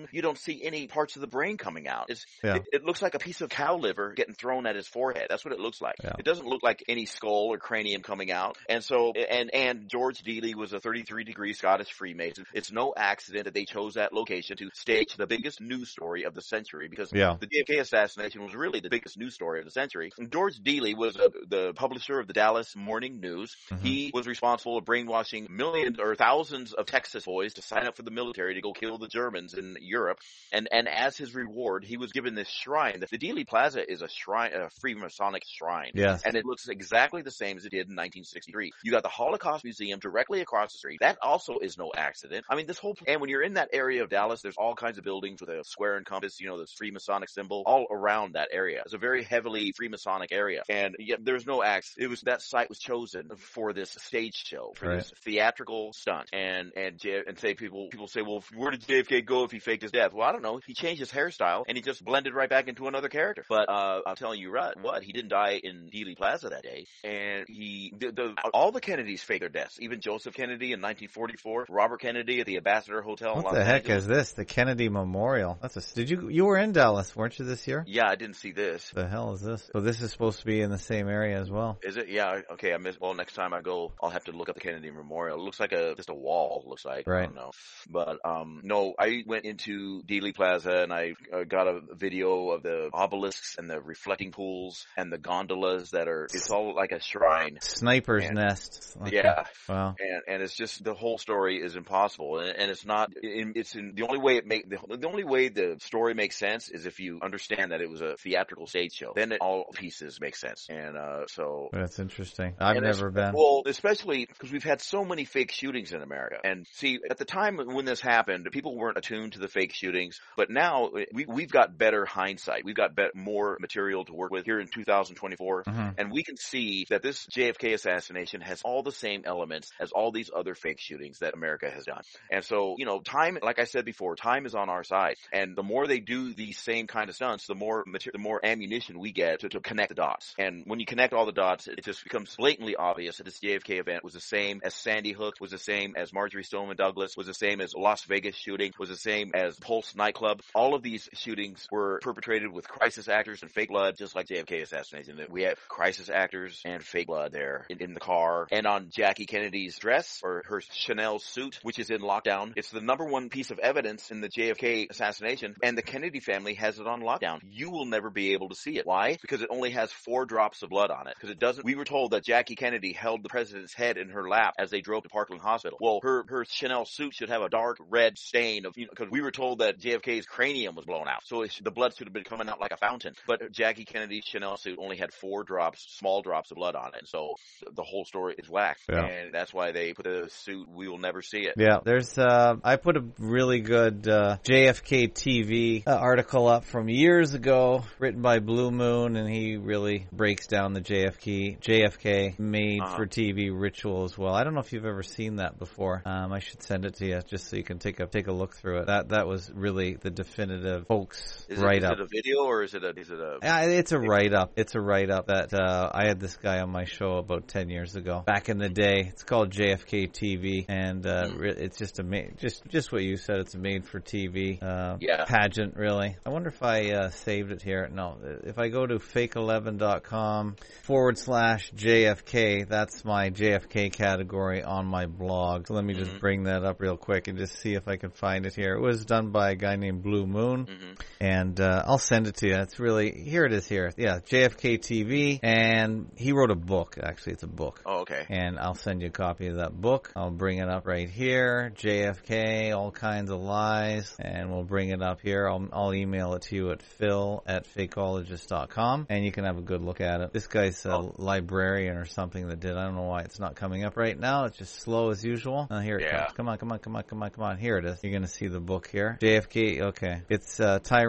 him, you don't see any parts of the brain coming out. It's, yeah. it, it looks like a piece of cow liver getting thrown at his forehead. That's what it looks like. Yeah. It doesn't look like any skull or cranium coming out. And so, and, and George Dealey was a thirty-three degree Scottish Freemason. It's no accident that they chose that location to stage the biggest news story of the century, because yeah. the J F K assassination was really the biggest news story of the century. And George Dealey was a, the publisher of the Dallas Morning News. Mm-hmm. He was responsible for brainwashing millions or thousands of Texas boys to sign up for the military to go kill the Germans in Europe. And, and as his reward, he was given this shrine. The Dealey Plaza is a shrine, a Freemasonic shrine. Yes. And it looks exactly the same as it did in nineteen sixty-three. You got the Holocaust Museum directly across the street. That also is no accident. I mean, this whole, and when you're in that area of Dallas, there's all kinds of buildings with a square and compass, you know, this Freemasonic symbol all around that area. It's a very heavily Freemasonic area. And yet there's no accident. It was, that site was chosen for this stage show, for right. this theatrical stunt. And, and, and say people, people say, well, where did J F K go if he faked his death? Well, I don't know. He changed his hairstyle and he just blended right back into another character. But, uh, I'm telling you right, what? He didn't die in Dealey Plaza that day. And he, the, the, all the Kennedys faked their deaths. Even Joseph Kennedy in nineteen forty-four, Robert Kennedy at the Ambassador Hotel. What in Los the heck Angeles. is this? The Kennedy Memorial. That's a, did you, you were in Dallas, weren't you, this year? Yeah, I didn't see this. The hell is this? So this is supposed to be in the same area as well. Is it? Yeah. Okay. I missed. Well, next time I go, I'll have to look up the Kennedy Memorial. It looks like a, just a wall, looks like. Right. I don't know. But, um, no, I went into Dealey Plaza and I uh, got a video of the obelisks and the reflecting pools and the gondolas that are, it's all like a shrine. Sniper's and, nest. Okay. Yeah. Wow. And, and it's just, the whole story is impossible. And, and it's not, in, it's in, the only way it make, the, the only way the story makes sense is if you understand that it was a theatrical stage show. Then it, all pieces make sense. And, uh, so. That's interesting. I've never been. Well, especially because we've had so many fake shootings in America. And see, at the time when this happened, people weren't attuned to the fake shootings. But now we, we've got better hindsight. We've got be- more material to work with here in two thousand twenty-four. Mm-hmm. And we can see that this J F K assassination has all the same elements as all these other fake shootings that America has done. And so, you know, time, like I said before, time is on our side. And the more they do these same kind of stunts, the more material, the more ammunition we get to, to connect the dots. And when you connect all the dots, it just becomes blatantly obvious that this J F K event was the same as Sandy Hook, was the same as Marjorie Stoneman Douglas, was the same as Las Vegas shooting, was the same as Pulse nightclub. All of these shootings were perpetrated with crisis actors and fake blood, just like J F K assassination. We have crisis actors and fake blood there in, in the car. And on Jackie Kennedy's dress, or her Chanel suit, which is in lockdown, it's the number one piece of evidence in the J F K assassination, and the Kennedy family has it on lockdown. You will never be able to see it. Why? Because it only has four drops of blood on it. Because it doesn't, we were told that Jackie Kennedy held the president's head in her lap as they drove to Parkland Hospital. Well, her, her Chanel suit should have a dark red stain of, you know, because we were told that J F K's cranium was blown out. So it, the blood should have been coming out like a fountain. But Jackie Kennedy's Chanel suit only had four drops, small drops of blood on it. So the whole story is whack. Yeah. And that's why they put the suit, we will never see it. Yeah, there's, uh, I put a really good, uh, J F K T V uh, article up from years ago, written by Blue Moon, and he really breaks down the J F K, J F K made uh-huh. for T V ritual as well. I don't know if you've ever seen that before. Um, I should send it to you just so you can take a, take a look through it. That, that was really the definitive hoax write-up. Is it a video or is it a, is it a? Yeah, it's a write-up. It's a write-up that, uh, I had this guy on my show about ten years ago. Back in the day, it's called J F K T V, and, uh, mm. it's just a, ma- just, just what you said, it's a made for T V, uh, yeah. pageant, really. I wonder if I, uh, saved it here. No, if I go to fake eleven dot com forward slash J F K, that's my J F K category on my blog. So let me just mm-hmm. bring that up real quick and just see if I can find it here. It was done by a guy named Blue Moon, mm-hmm. and, uh, I'll send it to you. It's really, here it is here. Yeah, J F K T V, and he wrote a book. Actually, it's a book. Oh, okay. And I'll send you a copy of that book. I'll bring it up right here. J F K, all kinds of lies, and we'll bring it up here. I'll, I'll email it to you at phil at fakeologist dot com, and you can have a good look at it. This guy's a oh. librarian or something that did. I don't know why it's not coming up right now. It's just slow as usual. Oh, here it yeah. comes. Come on, come on, come on, come on, come on. Here it is. You're going to see the book here. J F K, okay. It's uh, Tyrone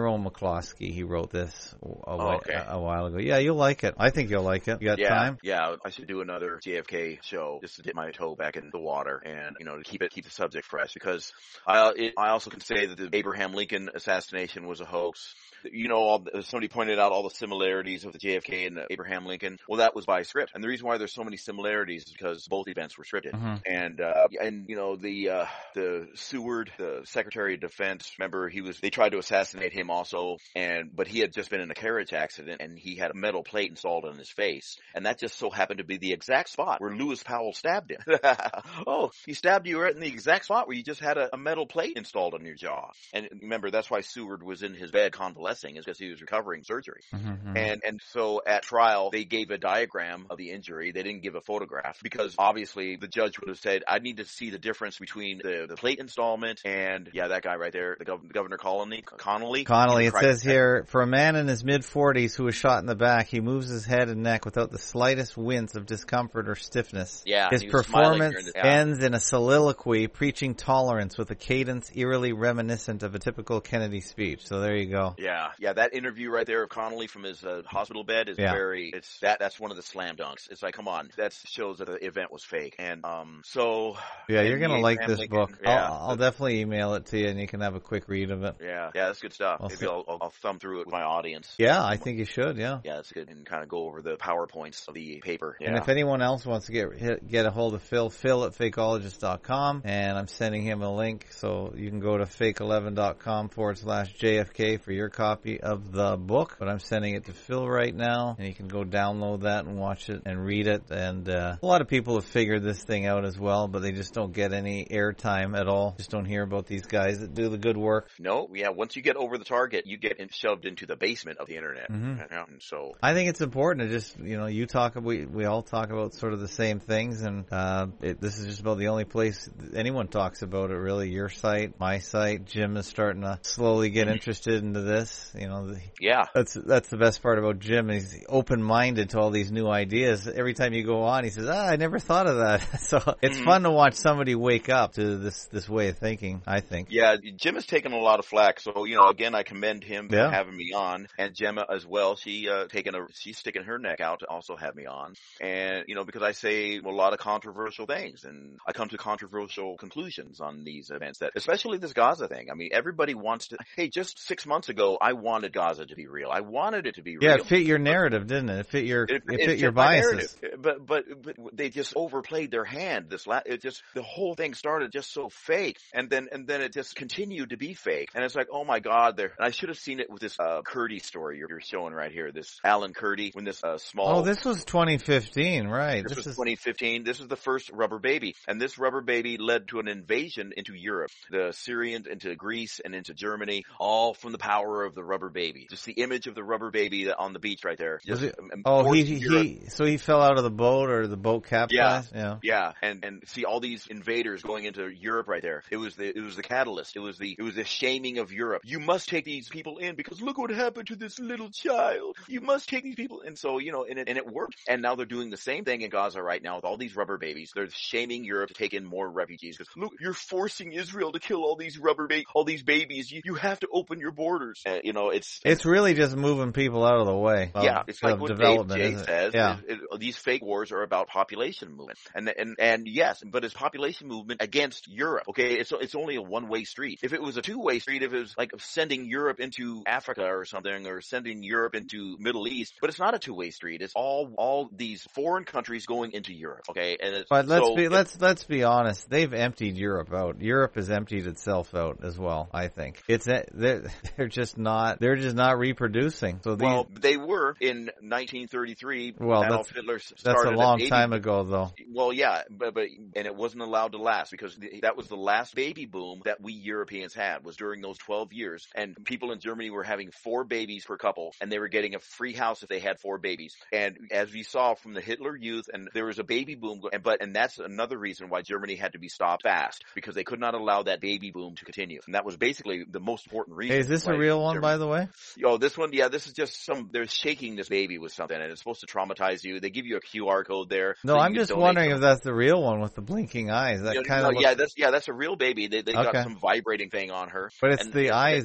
Jerome McCloskey. He wrote this a, Oh, whi- okay. a, a while ago. Yeah, you'll like it. I think you'll like it. You got Yeah, time? yeah. I should do another J F K show just to dip my toe back in the water and, you know, to keep it, keep the subject fresh, because I, it, I also can say that the Abraham Lincoln assassination was a hoax. You know, all, somebody pointed out all the similarities of the J F K and the Abraham Lincoln. Well, that was by script. And the reason why there's so many similarities is because both events were scripted. Mm-hmm. And, uh, and, you know, the, uh, the Seward, the Secretary of Defense, remember he was, they tried to assassinate him also, and, but he had just been in a carriage accident and he had a metal plate installed on his face. And that just so happened to be the exact spot where Lewis Powell stabbed him. Oh, he stabbed you right in the exact spot where you just had a, a metal plate installed on your jaw. And remember, that's why Seward was in his bed convalescing, is because he was recovering surgery. Mm-hmm. And and so at trial, they gave a diagram of the injury. They didn't give a photograph because obviously the judge would have said, I need to see the difference between the, the plate installment and, yeah, that guy right there, the gov- Governor Connolly. Connolly. Connolly, it Christ. says here, for a man in his mid-forties who was shot in the back, he moves his head and neck without the slightest wince of discomfort or stiffness. Yeah, His he was smiling during performance the- yeah. ends in a soliloquy preaching tolerance with a cadence eerily reminiscent of a typical Kennedy speech. So there you go. Yeah, yeah, that interview right there of Connolly from his uh, hospital bed is Yeah. very, it's that, that's one of the slam dunks. It's like, come on, that shows that the event was fake. And, um, so. Yeah, you're and going to the like Abraham this Lincoln- book. Yeah. I'll, I'll definitely email it to you and you can have a quick read of it. Yeah, yeah, that's good stuff. I'll Maybe see- I'll, I'll, I'll thumb through it with my audience. Yeah, I think you should, yeah. Yeah, it's good, and kind of go over the PowerPoints of the paper. Yeah. And if anyone else wants to get hit, get a hold of Phil, Phil at fakeologist dot com, and I'm sending him a link, so you can go to fake eleven dot com forward slash J F K for your copy of the book. But I'm sending it to Phil right now, and you can go download that and watch it and read it. And uh, a lot of people have figured this thing out as well, but they just don't get any airtime at all. Just don't hear about these guys that do the good work. No, yeah, once you get over the target, you get in, shoved into the basement of the internet. Mhm. Yeah, and so. I think it's important to just, you know, you talk, we we all talk about sort of the same things, and uh, it, this is just about the only place anyone talks about it, really. Your site, my site. Jim is starting to slowly get interested into this. You know, the, Yeah. that's that's the best part about Jim. He's open-minded to all these new ideas. Every time you go on, he says, "Ah, I never thought of that." So it's Mhm. fun to watch somebody wake up to this this way of thinking, I think. Yeah, Jim has taken a lot of flack, so, you know, again, I commend him Yeah. for having me on, and Gemma as well. She, uh, taken a, she's sticking her neck out to also have me on. And, you know, because I say a lot of controversial things, and I come to controversial conclusions on these events, that, especially this Gaza thing. I mean, everybody wants to, hey, just six months ago, I wanted Gaza to be real. I wanted it to be real. Yeah, it fit your narrative, didn't it? It fit your it, It, fit your my biases. narrative. But, but but they just overplayed their hand. This la- it just the whole thing started just so fake, and then and then it just continued to be fake. And it's like, oh my God, there. And I should have seen it with this uh, Kurdi story you're, you're showing right here. This Alan Kurdi, when this uh, small. Oh, this was twenty fifteen, right? This, This was is twenty fifteen. This is the first rubber baby, and this rubber baby led to an invasion into Europe, the Syrians into Greece and into Germany, all from the power of the rubber baby. Just the image of the rubber baby on the beach right there. Was Just, it- um, Oh, he forced he, Europe- he so he fell out of the boat, or the boat capsized? Yeah. Yeah, and and see all these invaders going into Europe right there. It was the it was the catalyst. It was the it was the shaming of Europe. You must take these people in because look what happened to this little child. You must take these people, and so you know, and it and it worked. And now they're doing the same thing in Gaza right now with all these rubber babies. They're shaming Europe to take in more refugees because look, you're forcing Israel to kill all these rubber ba- all these babies. You you have to open your borders. Uh, you know, it's It's really just moving people out of the way. Of, yeah, it's like of what Dave development, J isn't it? says. Yeah. It, it, these fake wars are about population movement, and and and yes, but it's population movement against Europe. Okay, it's it's only a one way street. If it was a two way street, if it was like sending Europe into Africa or something, or sending Europe into Middle East, but it's not a two way street. It's all all these foreign countries going into Europe. Okay, and it's, But let's so be it- let's let's be honest. They've emptied Europe out. Europe has emptied itself out as well. I think it's they're they're just not they're just not reproducing. So these, well, they were in nineteen thirty-three. Well, Adolf that's- Hitler that's started a long baby time ago, though. Well, yeah, but, but and it wasn't allowed to last because the, that was the last baby boom that we Europeans had was during those twelve years. And people in Germany were having four babies per couple, and they were getting a free house if they had four babies. And as we saw from the Hitler Youth, and there was a baby boom, and but and that's another reason why Germany had to be stopped fast because they could not allow that baby boom to continue. And that was basically the most important reason. Hey, is this why a real one, Germany- by the way? Oh, this one, yeah, this is just some, they're shaking this baby with something, and it's supposed to traumatize you. They give you a Q R code there. No, so you I'm can just donate wondering to if that's the real one with the blinking eyes. That Yeah, kind no, of looks, yeah, that's yeah, that's a real baby. They they Okay. got some vibrating thing on her. but it's and the it- eyes, the way they're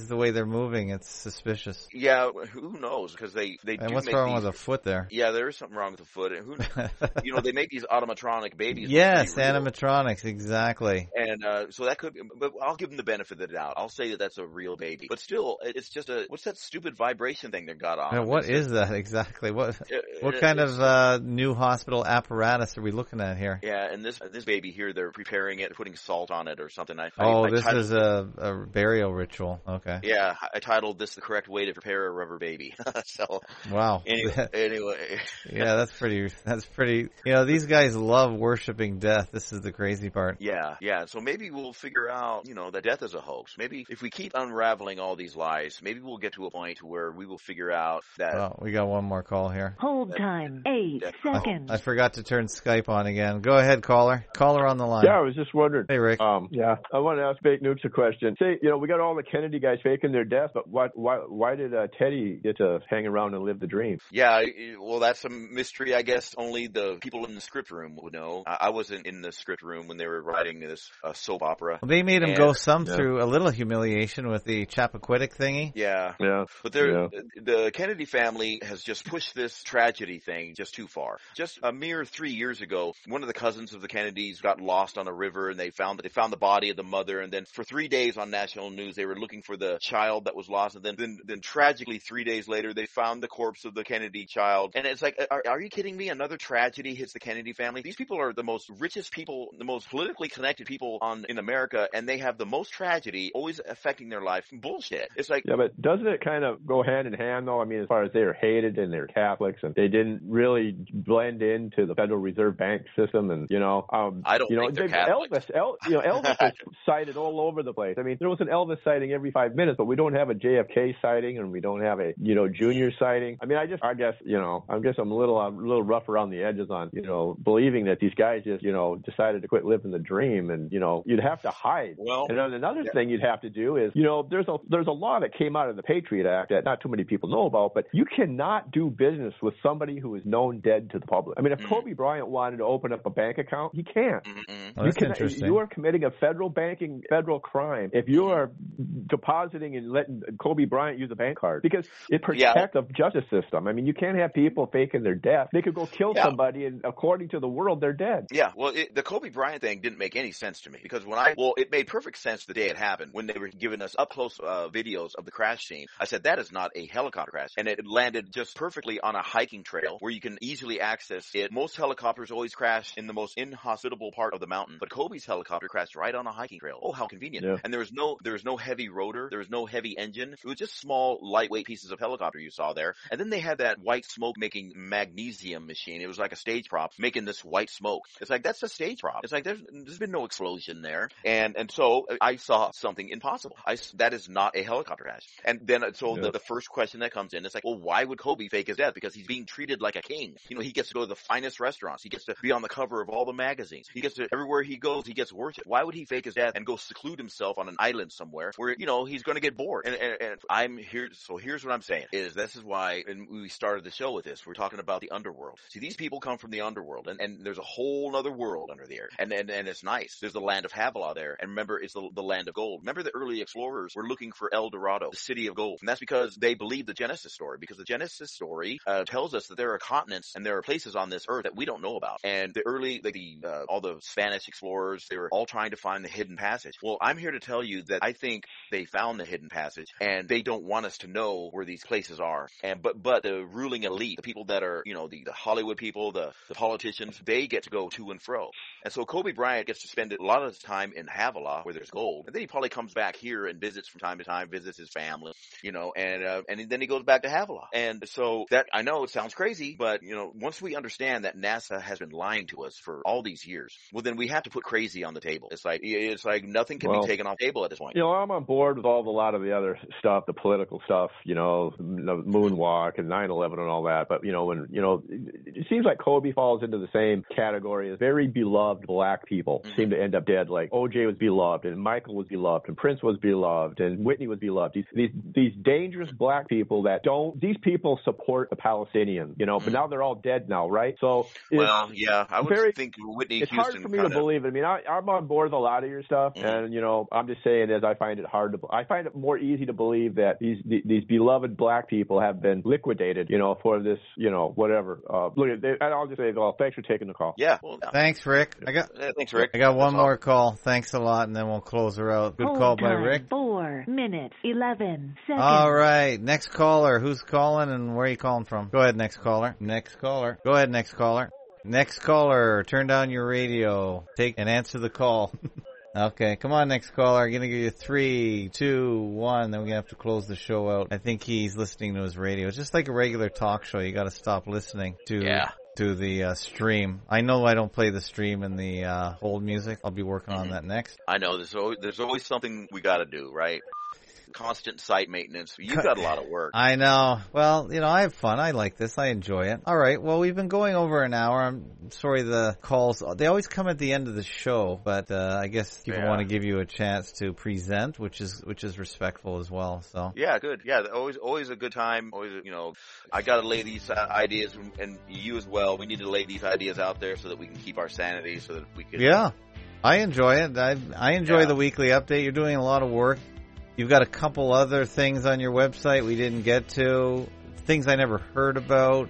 they're moving. It's suspicious. Yeah, who knows? Because they they and do what's make wrong these, with the foot there? Yeah, there is something wrong with the foot. And who, you know, they make these automatronic babies. Yes, animatronics, exactly. And uh, so that could, but I'll give them the benefit of the doubt. I'll say that that's a real baby. But still, it's just a what's that stupid vibration thing they got on? Now, what it's is a, that exactly? What it, what it, kind of uh, new hospital apparatus are we looking at here? Yeah, and this this baby here, they're preparing it, putting salt on it or something. I, oh, I, I this titled, is a, a burial ritual. Okay. Yeah, I titled this "The Correct Way to Prepare a Rubber Baby." So wow. Anyway, anyway. Yeah, that's pretty. That's pretty. You know, these guys love worshiping death. This is the crazy part. Yeah, yeah. So maybe we'll figure out, you know, that death is a hoax. Maybe if we keep unraveling all these lies, maybe we'll get to a point where we will figure out that. Oh, we got one more call here. Hold time eight seconds. I forgot to turn Skype on again. Go ahead, caller. Caller on the line. Yeah, I was just wondering. Hey, Rick. Um, yeah, I want to ask Fake Nukes a question. Say, you know, we got all the Kennedy guys faking their death, but why, why, why did uh, Teddy get to hang around and live the dream? Yeah, well, that's a mystery. I guess only the people in the script room would know. I wasn't in the script room when they were writing this uh, soap opera. Well, they made him and, go some yeah. through a little humiliation with the Chappaquiddick thingy. Yeah, yeah. But there, yeah. the Kennedy family has just pushed this tragedy thing just too far. Just a mere three years ago, one of the cousins of the Kennedys got lost on a river, and they found they found the body of the mother. And then for three days on national news, they were looking for the child that was lost. And then, then, then tragically, three days later, they found the corpse of the Kennedy child. And it's like, are, are you kidding me? Another tragedy hits the Kennedy family. These people are the most richest people, the most politically connected people on in America, and they have the most tragedy always affecting their life. Bullshit. It's like, yeah, but doesn't it kind of go hand in hand, though? I mean, as far as they're hated and they're Catholics, and they didn't really blend into the Federal Reserve Bank system, and you know, um, I don't you know, think they're they, Catholics. Elvis, El, you know, Elvis was cited all over the place. I mean, there was an Elvis sighting every five minutes, but we don't have a J F K sighting, and we don't have a, you know, Junior sighting. I mean, I just, I guess, you know, I guess I'm a little, I'm a little rough around the edges on, you know, believing that these guys just, you know, decided to quit living the dream, and you know, you'd have to hide. Well, and then another yeah. thing you'd have to do is, you know, there's a there's a law that came out of the Patriot Act that not too many people know about, but you cannot do business with somebody who is known dead to the public. I mean, if mm-hmm. Kobe Bryant wanted to open up a bank account, he can't. Mm-hmm. Oh, that's you can, interesting. You are committing a federal banking federal crime if you are depositing and letting Kobe Bryant use a bank card, because it protects yeah. the justice system. I mean, you can't have people faking their death. They could go kill yeah. somebody, and according to the world, they're dead. Yeah, well, it, the Kobe Bryant thing didn't make any sense to me, because when I, well, it made perfect sense the day it happened when they were giving us up close uh, videos of the crash scene. I said, that is not a helicopter crash. And it landed just perfectly on a hiking trail where you can easily access it. Most helicopters always crash in the most inhospitable part of the mountain, but Kobe's helicopter crashed right on a hiking trail. Oh, how convenient. Yeah. And there was no, there was no heavy rotor. There was no heavy engine. It was just small, lightweight pieces of helicopter you saw there. And then they had that white smoke making magnesium machine. It was like a stage prop making this white smoke. It's like, that's a stage prop. It's like, there's, there's been no explosion there. And, and so I saw something impossible. I, that is not a helicopter crash. And then, so yeah. the, the first question that comes in, it's like, well, why would Kobe fake his death? Because he's being treated like a king. You know, he gets to go to the finest restaurants. He gets to be on the cover of all the magazines. He gets to, everywhere he goes, he gets worshipped. Why would he fake his death and go seclude himself on an island somewhere where, you know, he's going to get bored? And, and, and I'm here, so here's what I'm saying is this is why, and we started the show with this, we're talking about the underworld. See, these people come from the underworld, and, and there's a whole other world under the air. And, and, and it's nice. There's the land of Havilah there. And remember, it's the, the land of gold. Remember, the early explorers were looking for El Dorado, the city of gold. And that's because they believe the Genesis story, because the Genesis story uh, tells us that there are continents and there are places on this earth that we don't know about. And the early, like the, uh, all the Spanish explorers, they were all trying to find the hidden passage. Well, I'm here to tell you that I think they found the hidden passage, and they don't want us to know where these places are. And, but, but the ruling elite, the people that are, you know, the, the Hollywood people, the, the politicians, they get to go to and fro. And so Kobe Bryant gets to spend a lot of his time in Havilah where there's gold. And then he probably comes back here and visits from time to time, visits his family, you know, and, uh, and then he goes back to Havilah. And so that, I know it sounds crazy, but, you know, once we understand that NASA has been lying to us for all these years, well, then we have to put crazy on the table. It's like, it's like nothing can well, be taken off the table at this point. You know, I'm on board with all the, a lot of the other stuff, the political stuff, you know, the moonwalk and nine eleven and all that. But, you know, when, you know, it seems like Kobe falls into the same category as very beloved black people mm-hmm. seem to end up dead. Like O J was beloved, and Michael was beloved, and Prince was beloved, and Whitney was beloved. These, these, these dangerous black people that don't, these people support the Palestinians, you know, mm-hmm. but now they're all dead now, right? So, well, yeah, I would very, think Whitney it's Houston hard for me to of... believe it. I mean, I, I'm on board with a lot of your stuff, mm-hmm. and, you know, I'm just saying as I find it hard to, I find it more more easy to believe that these these beloved black people have been liquidated, you know, for this, you know, whatever. Uh, look, and I'll just say, well, thanks for taking the call. Yeah. Well, yeah. Thanks, Rick. I got. Yeah, thanks, Rick. I got one That's more all. call. Thanks a lot, and then we'll close her out. Good Hold call by time, Rick. Four minutes, eleven seconds. All right, next caller. Who's calling and where are you calling from? Go ahead, next caller. Next caller. Go ahead, next caller. Next caller. Turn down your radio. Take and answer the call. Okay, come on, next caller. I'm going to give you three, two, one. Then we're going to have to close the show out. I think he's listening to his radio. It's just like a regular talk show. You got to stop listening to Yeah. to the uh, stream. I know I don't play the stream in the uh, old music. I'll be working on that next. I know there's always, there's always something we got to do, right? Constant site maintenance. You've got a lot of work. I know. Well, you know, I have fun. I like this. I enjoy it. All right. Well, we've been going over an hour. I'm sorry the calls, they always come at the end of the show, but uh, I guess people Yeah. want to give you a chance to present, which is which is respectful as well. So Yeah, good. Yeah, always, always a good time. Always, you know, I got to lay these uh, ideas, and you as well. We need to lay these ideas out there so that we can keep our sanity, so that we can. yeah, I enjoy it. I I enjoy Yeah. the weekly update. You're doing a lot of work. You've got a couple other things on your website we didn't get to. Things I never heard about.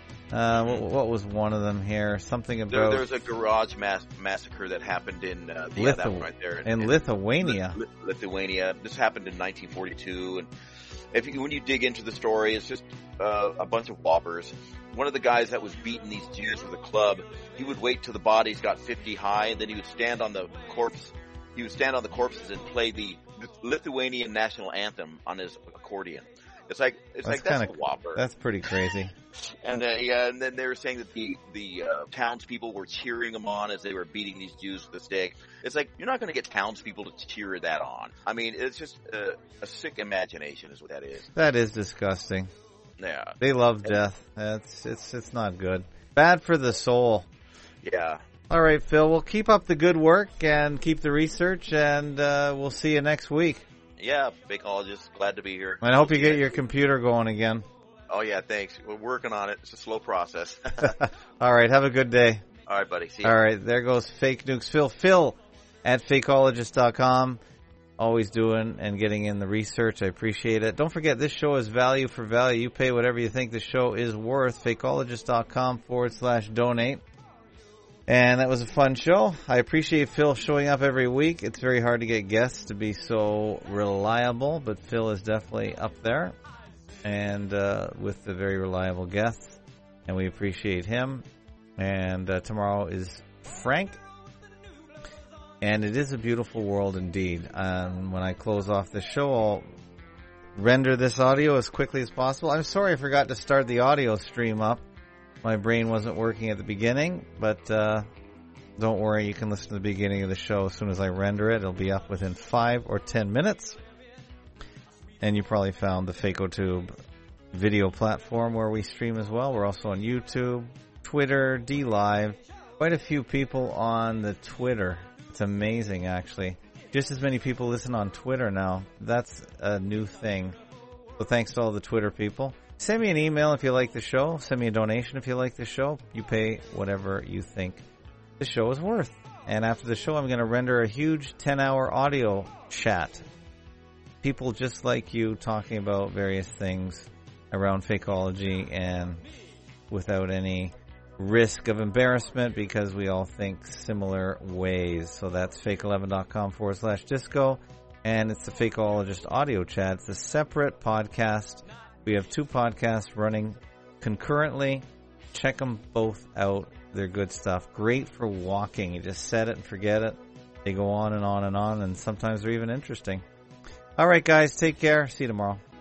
Uh, what, what was one of them here? Something There, about there's a garage mass- massacre that happened in uh, yeah, Lithu- that one right there in Lithuania. Li- Lithuania. This happened in nineteen forty-two, and if you, when you dig into the story, it's just uh, a bunch of whoppers. One of the guys that was beating these Jews with a club, he would wait till the bodies got fifty high, and then he would stand on the corpse. He would stand on the corpses and play the Lithuanian national anthem on his accordion. It's like it's That's like that's kinda- a whopper. That's pretty crazy. And uh, yeah, and then they were saying that the the uh, townspeople were cheering him on as they were beating these Jews with a stick. It's like you're not going to get townspeople to cheer that on. I mean, it's just uh, a sick imagination, is what that is. That is disgusting. Yeah, They love death. That's it's it's not good. Bad for the soul. yeah. All right, Phil. We'll keep up the good work and keep the research, and uh, we'll see you next week. Yeah, Fakeologist, glad to be here. And I hope you get your computer going again. Oh yeah, thanks. We're working on it. It's a slow process. All right. Have a good day. All right, buddy. See you. All right. There goes Fake Nukes Phil. Phil at fakeologist dot com. Always doing and getting in the research. I appreciate it. Don't forget, this show is value for value. You pay whatever you think the show is worth. fakeologist dot com forward slash donate. And that was a fun show. I appreciate Phil showing up every week. It's very hard to get guests to be so reliable, but Phil is definitely up there and uh, with the very reliable guests. And we appreciate him. And uh, tomorrow is Frank. And it is a beautiful world indeed. Um, when I close off the show, I'll render this audio as quickly as possible. I'm sorry I forgot to start the audio stream up. My brain wasn't working at the beginning, but uh, don't worry, you can listen to the beginning of the show as soon as I render it. It'll be up within five or ten minutes. And you probably found the FakeOTube video platform where we stream as well. We're also on YouTube, Twitter, D Live. Quite a few people on the Twitter. It's amazing, actually. Just as many people listen on Twitter now. That's a new thing. So thanks to all the Twitter people. Send me an email if you like the show. Send me a donation if you like the show. You pay whatever you think the show is worth. And after the show, I'm going to render a huge ten-hour audio chat. People just like you talking about various things around Fakeology and without any risk of embarrassment because we all think similar ways. So that's fake eleven dot com forward slash disco. And it's the Fakeologist audio chat. It's a separate podcast. We have two podcasts running concurrently. Check them both out. They're good stuff. Great for walking. You just set it and forget it. They go on and on and on, and sometimes they're even interesting. All right, guys. Take care. See you tomorrow.